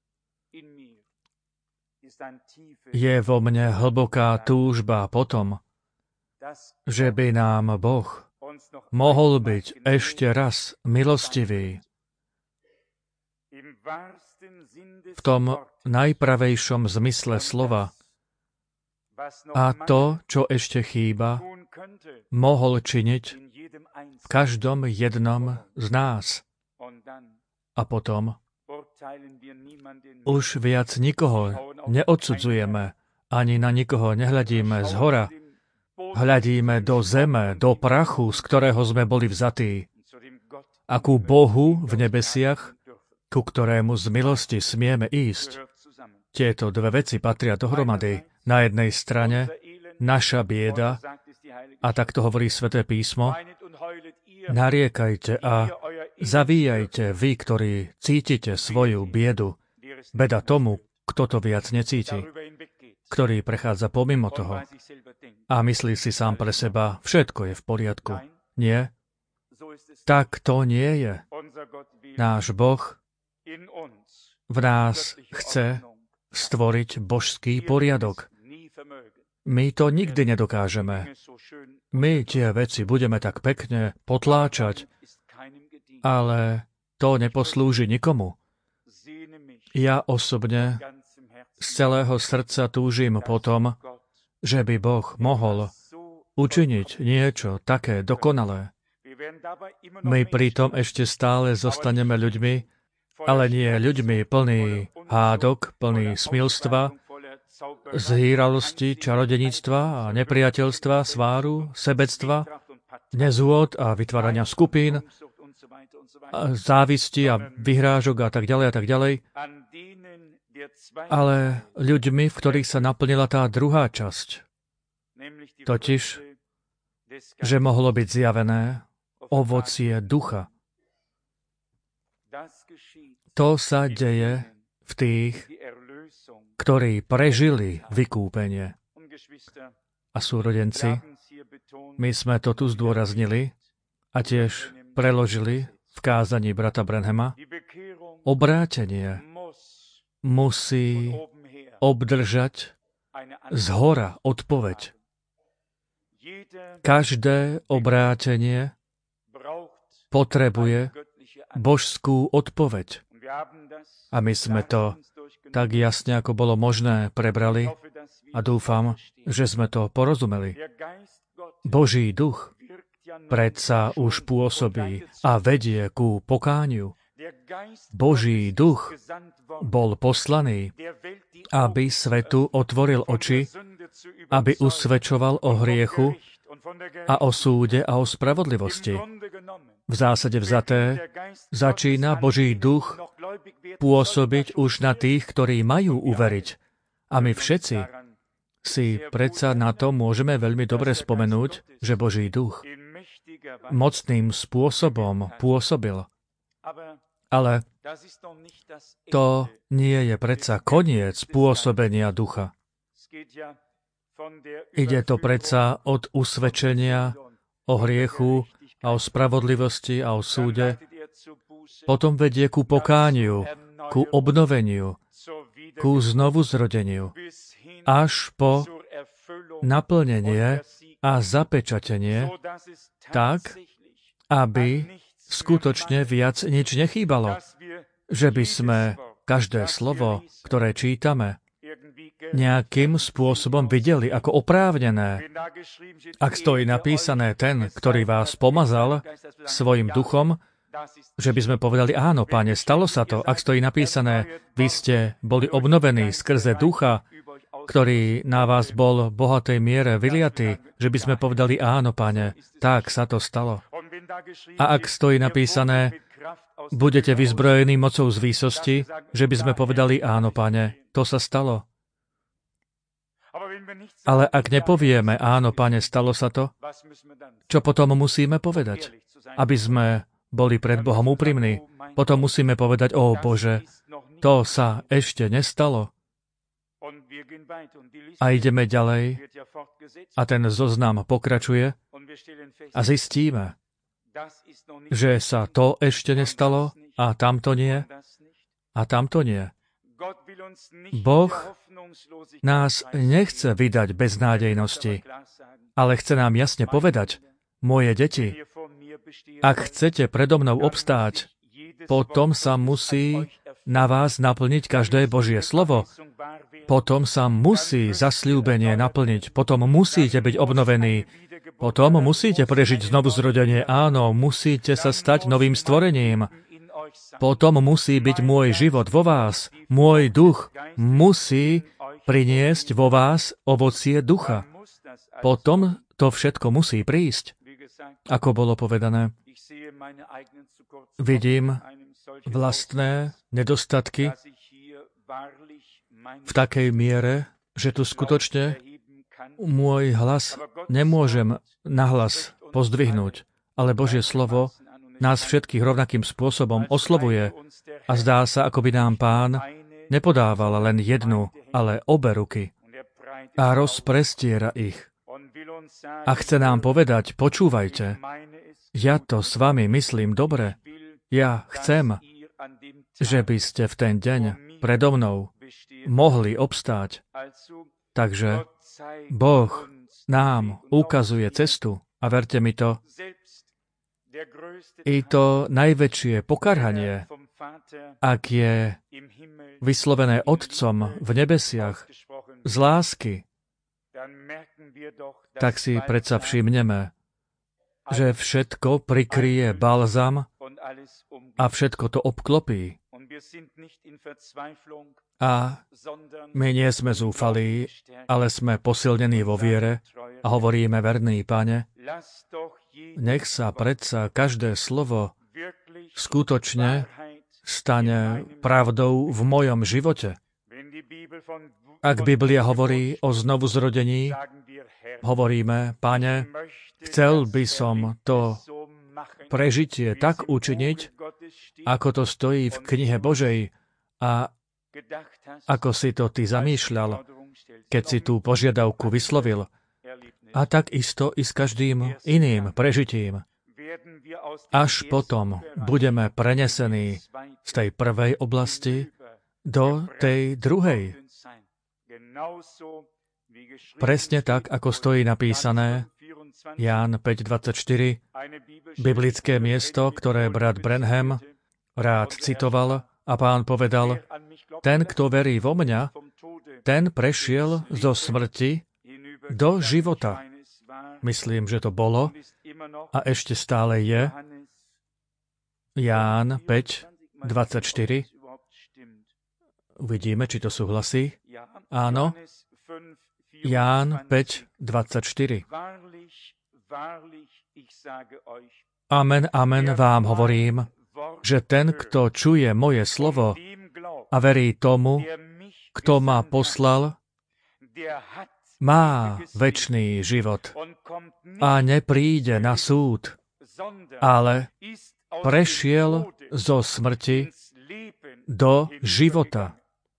Speaker 1: Je vo mne hlboká túžba potom, že by nám Boh mohol byť ešte raz milostivý. V tom najpravejšom zmysle slova. A to, čo ešte chýba, mohol činiť v každom jednom z nás. A potom už viac nikoho neodsudzujeme, ani na nikoho nehľadíme zhora. Hľadíme do zeme, do prachu, z ktorého sme boli vzatí. A ku Bohu v nebesiach, ku ktorému z milosti smieme ísť. Tieto dve veci patria dohromady. Na jednej strane naša bieda, a tak to hovorí Sväté písmo, nariekajte a Zavíjajte vy, ktorí cítite svoju biedu. Beda tomu, kto to viac necíti, ktorý prechádza pomimo toho a myslí si sám pre seba, všetko je v poriadku. Nie? Tak to nie je. Náš Boh v nás chce stvoriť božský poriadok. My to nikdy nedokážeme. My tie veci budeme tak pekne potláčať, ale to neposlúži nikomu. Ja osobne z celého srdca túžim potom, že by Boh mohol učiniť niečo také dokonalé. My pritom ešte stále zostaneme ľuďmi, ale nie ľuďmi plný hádok, plný smilstva, zhýralosti, čarodeníctva a nepriateľstva, sváru, sebectva, nezhôd a vytvárania skupín, závisti a vyhrážok a tak ďalej a tak ďalej, ale ľuďmi, v ktorých sa naplnila tá druhá časť, totiž, že mohlo byť zjavené ovocie ducha. To sa deje v tých, ktorí prežili vykúpenie. A súrodenci, my sme to tu zdôraznili a tiež preložili v kázaní brata Branhama. Obrátenie musí obdržať zhora odpoveď. Každé obrátenie potrebuje božskú odpoveď. A my sme to tak jasne, ako bolo možné, prebrali a dúfam, že sme to porozumeli. Boží duch predsa už pôsobí a vedie ku pokániu. Boží duch bol poslaný, aby svetu otvoril oči, aby usvedčoval o hriechu a o súde a o spravodlivosti. V zásade vzaté začína Boží duch pôsobiť už na tých, ktorí majú uveriť. A my všetci si predsa na to môžeme veľmi dobre spomenúť, že Boží duch mocným spôsobom pôsobil. Ale to nie je predsa koniec pôsobenia ducha. Ide to predsa od usvedčenia o hriechu a o spravodlivosti a o súde, potom vedie ku pokániu, ku obnoveniu, ku znovuzrodeniu, až po naplnenie a zapečatenie, tak, aby skutočne viac nič nechýbalo, že by sme každé slovo, ktoré čítame, nejakým spôsobom videli ako oprávnené. Ak stojí napísané ten, ktorý vás pomazal svojim duchom, že by sme povedali, áno, Páne, stalo sa to. Ak stojí napísané, vy ste boli obnovení skrze ducha, ktorý na vás bol v bohatej miere vyliatý, že by sme povedali, áno, Páne, tak sa to stalo. A ak stojí napísané, budete vyzbrojení mocou z výsosti, že by sme povedali, áno, Páne, to sa stalo. Ale ak nepovieme, áno, Pane, stalo sa to, čo potom musíme povedať? Aby sme boli pred Bohom úprimní. Potom musíme povedať, ó Bože, to sa ešte nestalo. A ideme ďalej a ten zoznam pokračuje a zistíme, že sa to ešte nestalo a tamto nie a tamto nie. Boh nás nechce vydať bez nádejnosti, ale chce nám jasne povedať, moje deti, ak chcete predo mnou obstáť, potom sa musí na vás naplniť každé Božie slovo, potom sa musí zasľúbenie naplniť, potom musíte byť obnovení, potom musíte prežiť znovuzrodenie, áno, musíte sa stať novým stvorením. Potom musí byť môj život vo vás. Môj duch musí priniesť vo vás ovocie ducha. Potom to všetko musí prísť. Ako bolo povedané, vidím vlastné nedostatky v takej miere, že tu skutočne môj hlas nemôžem nahlas pozdvihnúť, ale Božie slovo nás všetkých rovnakým spôsobom oslovuje a zdá sa, ako by nám Pán nepodával len jednu, ale obe ruky a rozprestiera ich. A chce nám povedať, počúvajte, ja to s vami myslím dobre, ja chcem, že by ste v ten deň predo mnou mohli obstáť. Takže Boh nám ukazuje cestu a verte mi to, i to najväčšie pokarhanie, ak je vyslovené Otcom v nebesiach z lásky, tak si predsa všimneme, že všetko prikryje balzam a všetko to obklopí. A my nie sme zúfalí, ale sme posilnení vo viere a hovoríme, verný Pane, nech sa predsa každé slovo skutočne stane pravdou v mojom živote. Ak Biblia hovorí o znovuzrodení, hovoríme, Pane, chcel by som to prežitie tak učiniť, ako to stojí v knihe Božej a ako si to ty zamýšľal, keď si tú požiadavku vyslovil. A takisto i s každým iným prežitím. Až potom budeme prenesení z tej prvej oblasti do tej druhej. Presne tak, ako stojí napísané, Ján päť dvadsaťštyri, biblické miesto, ktoré brat Branham rád citoval, a Pán povedal, ten, kto verí vo mňa, ten prešiel zo smrti do života. Myslím, že to bolo a ešte stále je. Ján päť dvadsaťštyri. Uvidíme, či to súhlasí. Áno. Ján päť dvadsaťštyri. Amen, amen vám hovorím, že ten, kto čuje moje slovo a verí tomu, kto ma poslal, má večný život a nepríde na súd, ale prešiel zo smrti do života.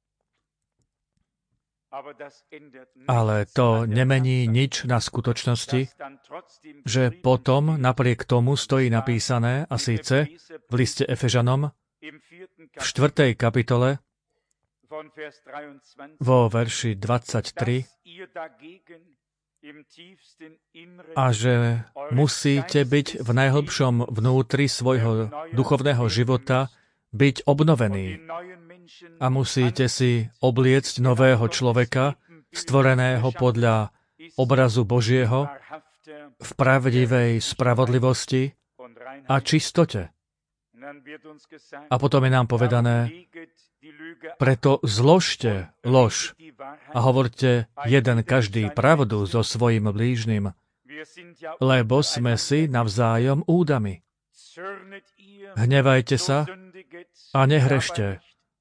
Speaker 1: Ale to nemení nič na skutočnosti, že potom napriek tomu stojí napísané, a síce v liste Efežanom, v štvrtej kapitole, vo verši dvadsaťtri, a že musíte byť v najhlbšom vnútri svojho duchovného života byť obnovení. A musíte si obliecť nového človeka, stvoreného podľa obrazu Božieho, v pravdivej spravodlivosti a čistote. A potom je nám povedané, preto zložte lož a hovorte jeden každý pravdu so svojím blížnym, lebo sme si navzájom údami. Hnevajte sa a nehrešte.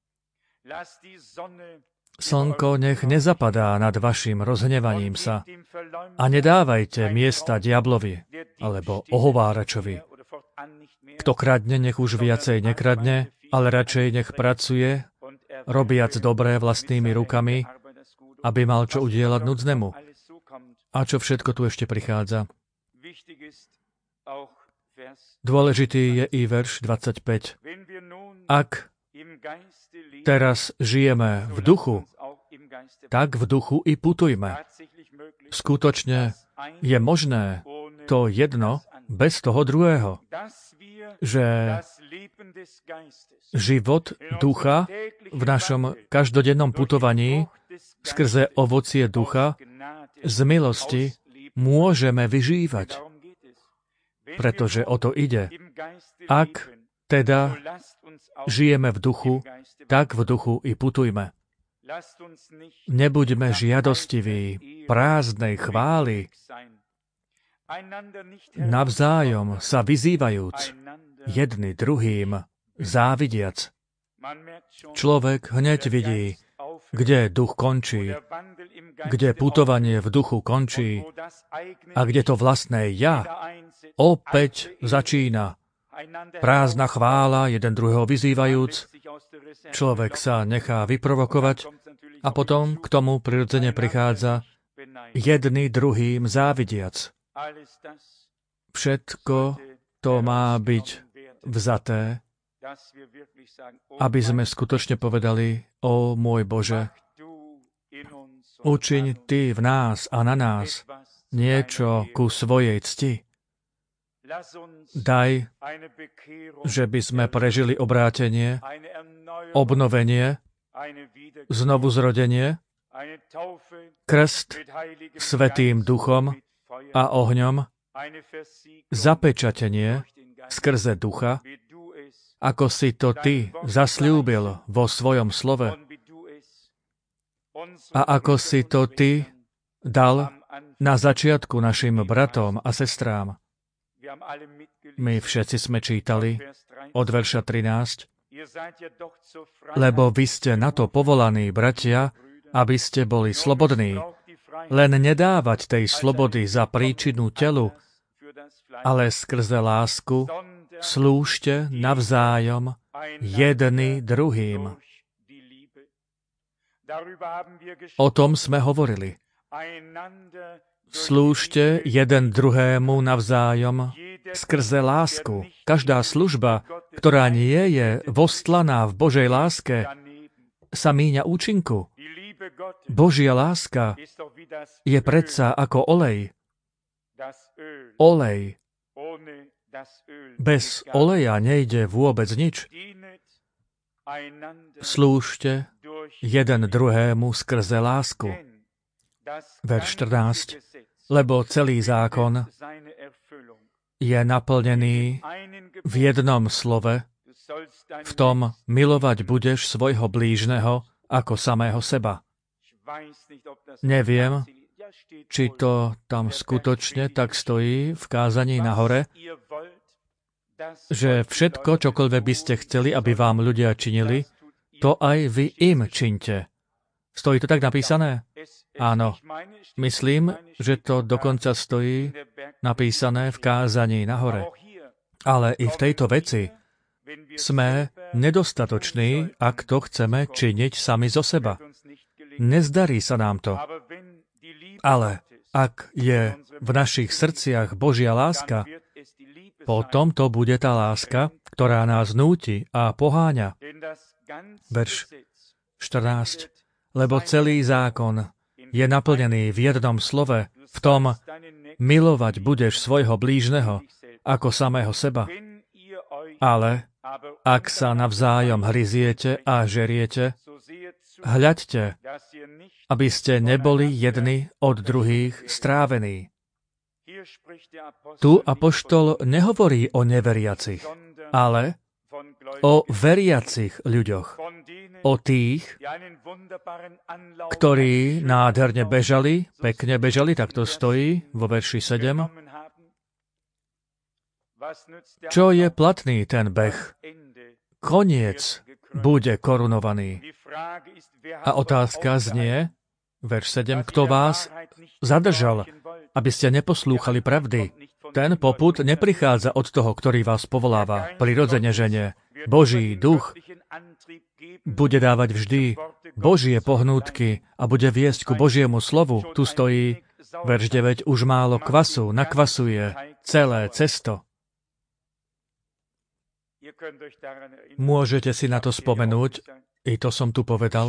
Speaker 1: Slnko nech nezapadá nad vašim rozhnevaním sa a nedávajte miesta diablovi alebo ohováračovi. Kto kradne, nech už viacej nekradne, ale radšej nech pracuje, robiac dobré vlastnými rukami, aby mal čo udieľať núdznemu. A čo všetko tu ešte prichádza? Dôležitý je i verš dvadsaťpäť. Ak teraz žijeme v duchu, tak v duchu i putujme. Skutočne je možné to jedno bez toho druhého, že život ducha v našom každodennom putovaní skrze ovocie ducha z milosti môžeme vyžívať. Pretože o to ide. Ak teda žijeme v duchu, tak v duchu i putujme. Nebuďme žiadostiví prázdnej chvály, navzájom sa vyzývajúc, jedni druhým závidiac. Človek hneď vidí, kde duch končí, kde putovanie v duchu končí a kde to vlastné ja opäť začína. prázdna chvála, jeden druhého vyzývajúc, človek sa nechá vyprovokovať a potom k tomu prirodzene prichádza jedný druhým závidiac. Všetko to má byť vzaté, aby sme skutočne povedali: Ó môj Bože, učiň Ty v nás a na nás niečo ku svojej cti. Daj, že by sme prežili obrátenie, obnovenie, znovuzrodenie, krst Svätým Duchom a ohňom, zapečatenie skrze Ducha, ako si to Ty zasľúbil vo svojom slove a ako si to Ty dal na začiatku našim bratom a sestrám. My všetci sme čítali od verša trinásť, lebo vy ste na to povolaní, bratia, aby ste boli slobodní. Len nedávať tej slobody za príčinu telu, ale skrze lásku slúžte navzájom jedni druhým. O tom sme hovorili. Slúžte jeden druhému navzájom skrze lásku. Každá služba, ktorá nie je vostlaná v Božej láske, sa míňa účinku. Božia láska je predsa ako olej. Olej. Bez oleja nejde vôbec nič. Slúžte jeden druhému skrze lásku. Verš štrnásť. Lebo celý zákon je naplnený v jednom slove, v tom milovať budeš svojho blížneho ako samého seba. Neviem, či to tam skutočne tak stojí v kázaní nahore, že všetko, čokoľvek by ste chceli, aby vám ľudia činili, to aj vy im čiňte. Stojí to tak napísané? Áno. Myslím, že to dokonca stojí napísané v kázaní nahore. Ale i v tejto veci sme nedostatoční, ak to chceme činiť sami zo seba. Nezdarí sa nám to. Ale ak je v našich srdciach Božia láska, potom to bude tá láska, ktorá nás núti a poháňa. Verš štrnásť. Lebo celý zákon je naplnený v jednom slove, v tom milovať budeš svojho blížneho ako samého seba. Ale ak sa navzájom hryziete a žeriete, hľaďte, aby ste neboli jedni od druhých strávení. Tu apoštol nehovorí o neveriacich, ale o veriacich ľuďoch. O tých, ktorí nádherne bežali, pekne bežali, tak to stojí vo verši sedem. Čo je platný ten beh? Koniec bude korunovaný. A otázka znie, verš sedem, kto vás zadržal, aby ste neposlúchali pravdy? Ten popud neprichádza od toho, ktorý vás povoláva. Prirodzene, že nie. Boží duch bude dávať vždy Božie pohnútky a bude viesť ku Božiemu slovu. Tu stojí, verš deväť, už málo kvasu nakvasuje celé cesto. Môžete si na to spomenúť, i to som tu povedal,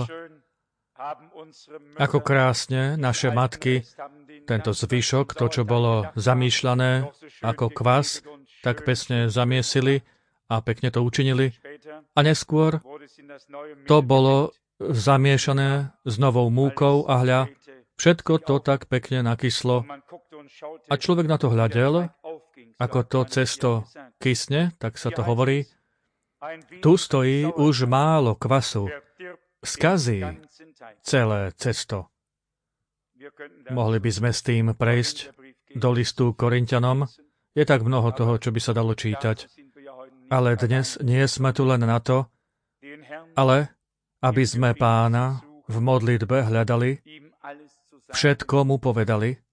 Speaker 1: ako krásne naše matky tento zvyšok, to, čo bolo zamýšľané ako kvas, tak pekne zamiesili a pekne to učinili. A neskôr to bolo zamiešané s novou múkou a hľa, všetko to tak pekne nakyslo. A človek na to hľadel, ako to cesto kysne, tak sa to hovorí. Tu stojí už málo kvasu. Skazí celé cesto. Mohli by sme s tým prejsť do listu Korinťanom. Je tak mnoho toho, čo by sa dalo čítať. Ale dnes nie sme tu len na to, ale aby sme Pána v modlitbe hľadali, všetko mu povedali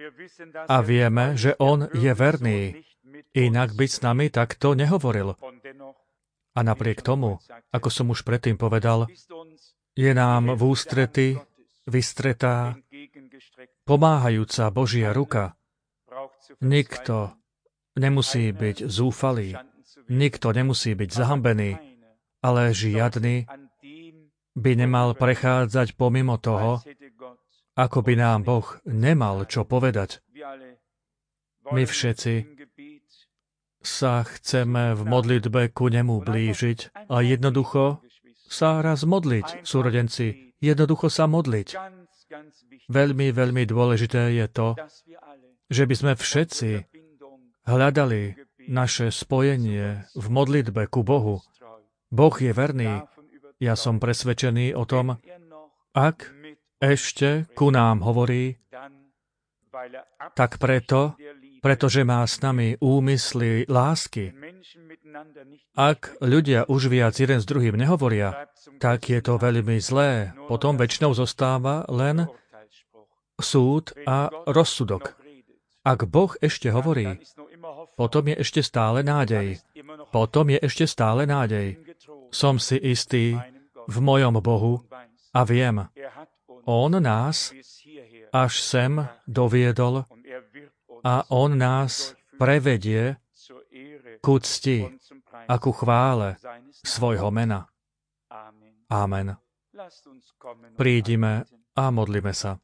Speaker 1: A vieme, že on je verný. Inak by s nami takto nehovoril. A napriek tomu, ako som už predtým povedal, je nám v ústrety vystretá pomáhajúca Božia ruka. Nikto nemusí byť zúfalý, nikto nemusí byť zahambený, ale žiadny by nemal prechádzať pomimo toho, ako by nám Boh nemal čo povedať. My všetci sa chceme v modlitbe ku nemu blížiť a jednoducho sa raz modliť, súrodenci, jednoducho sa modliť. Veľmi, veľmi dôležité je to, že by sme všetci hľadali naše spojenie v modlitbe ku Bohu. Boh je verný. Ja som presvedčený o tom, ak ešte ku nám hovorí, tak preto, pretože má s nami úmysly lásky. Ak ľudia už viac jeden s druhým nehovoria, tak je to veľmi zlé. Potom väčšinou zostáva len súd a rozsudok. Ak Boh ešte hovorí, potom je ešte stále nádej. Potom je ešte stále nádej. Som si istý v mojom Bohu a viem, on nás až sem doviedol a on nás prevedie ku cti a ku chvále svojho mena. Amen. Prídime a modlíme sa.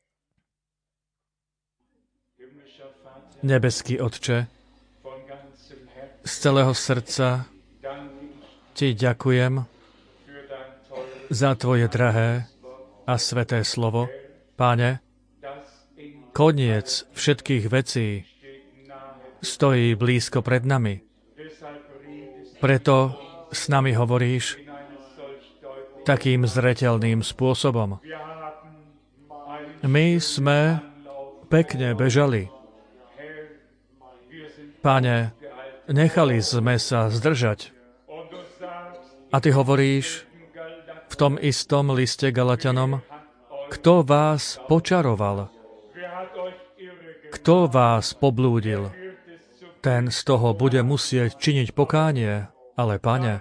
Speaker 1: Nebeský Otče, z celého srdca Ti ďakujem za Tvoje drahé a sveté slovo. Páne, koniec všetkých vecí stojí blízko pred nami. Preto s nami hovoríš takým zreteľným spôsobom. My sme pekne bežali. Páne, nechali sme sa zdržať. A Ty hovoríš v tom istom liste Galatianom, kto vás počaroval? Kto vás poblúdil? Ten z toho bude musieť činiť pokánie. Ale Pane,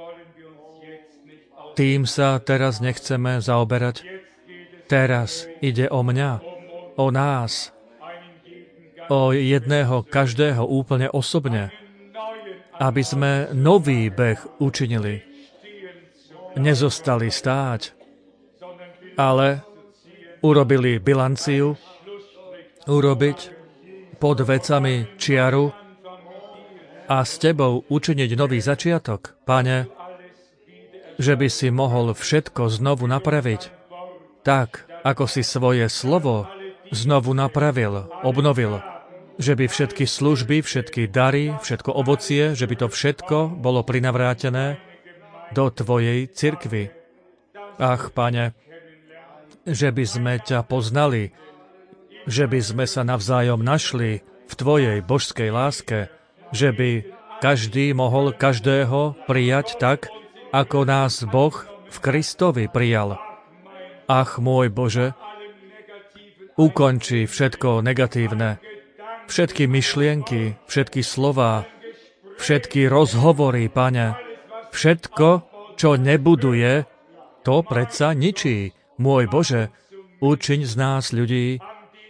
Speaker 1: tým sa teraz nechceme zaoberať. Teraz ide o mňa, o nás, o jedného, každého úplne osobne, aby sme nový beh učinili. Nezostali stáť, ale urobili bilanciu, urobiť pod vecami čiaru a s Tebou učiniť nový začiatok, Pane, že by si mohol všetko znovu napraviť, tak, ako si svoje slovo znovu napravil, obnovil, že by všetky služby, všetky dary, všetko ovocie, že by to všetko bolo prinavrátené do Tvojej cirkvi. Ach, Pane, že by sme ťa poznali, že by sme sa navzájom našli v Tvojej božskej láske, že by každý mohol každého prijať tak, ako nás Boh v Kristovi prijal. Ach, môj Bože, ukonči všetko negatívne, všetky myšlienky, všetky slová, všetky rozhovory, Pane, všetko, čo nebuduje, to predsa ničí. Môj Bože, učiň z nás ľudí,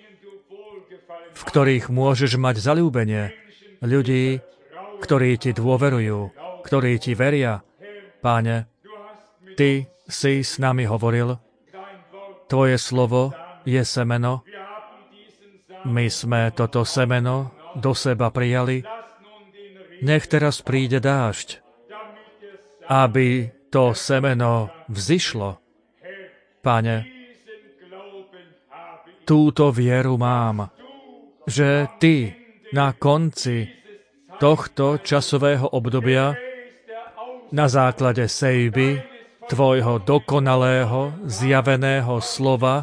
Speaker 1: v ktorých môžeš mať zaľúbenie, ľudí, ktorí Ti dôverujú, ktorí Ti veria. Páne, Ty si s nami hovoril, Tvoje slovo je semeno, my sme toto semeno do seba prijali. Nech teraz príde dážď, aby to semeno vzišlo. Pane, túto vieru mám, že Ty na konci tohto časového obdobia na základe sejby Tvojho dokonalého, zjaveného slova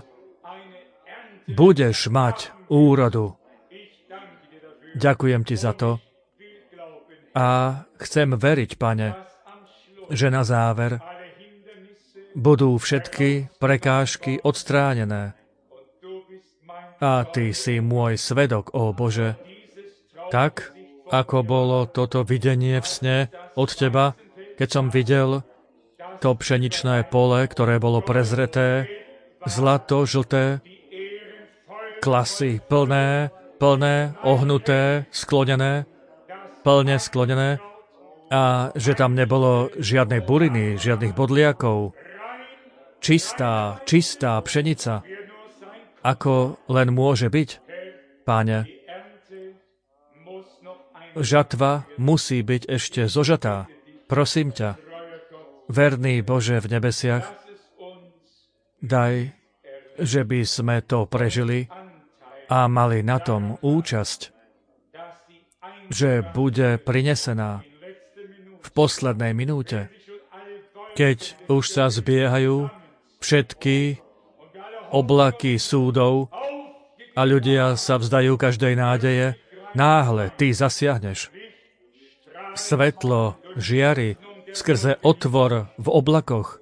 Speaker 1: budeš mať úrodu. Ďakujem Ti za to a chcem veriť, Pane, že na záver budú všetky prekážky odstránené a Ty si môj svedok, ó Bože. Tak, ako bolo toto videnie v sne od Teba, keď som videl to pšeničné pole, ktoré bolo prezreté, zlato, žlté, klasy plné, plné, ohnuté, sklonené, plne sklonené, a že tam nebolo žiadnej buriny, žiadnych bodliakov. Čistá, čistá pšenica, ako len môže byť. Páne, žatva musí byť ešte zožatá. Prosím ťa, verný Bože v nebesiach, daj, že by sme to prežili a mali na tom účasť, že bude prinesená v poslednej minúte, keď už sa zbiehajú všetky oblaky súdov a ľudia sa vzdajú každej nádeje, náhle Ty zasiahneš. Svetlo žiari skrze otvor v oblakoch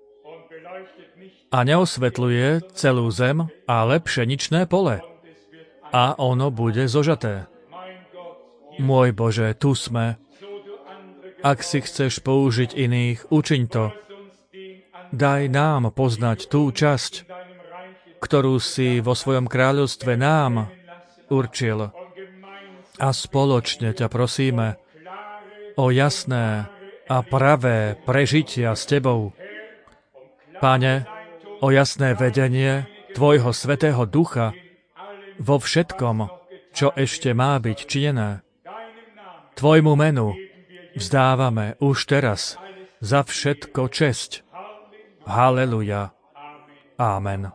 Speaker 1: a neosvetľuje celú zem, ale pšeničné pole. A ono bude zožaté. Môj Bože, tu sme. Ak si chceš použiť iných, učiň to. Daj nám poznať tú časť, ktorú si vo svojom kráľovstve nám určil. A spoločne ťa prosíme o jasné a pravé prežitia s Tebou. Pane, o jasné vedenie Tvojho Svätého Ducha vo všetkom, čo ešte má byť činené. Tvojmu menu vzdávame už teraz za všetko česť. Haleluja. Amen.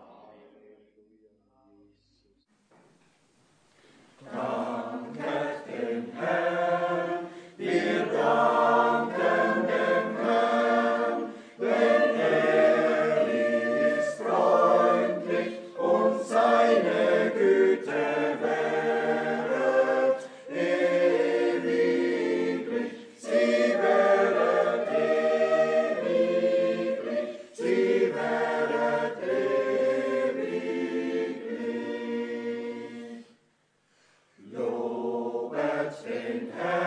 Speaker 2: In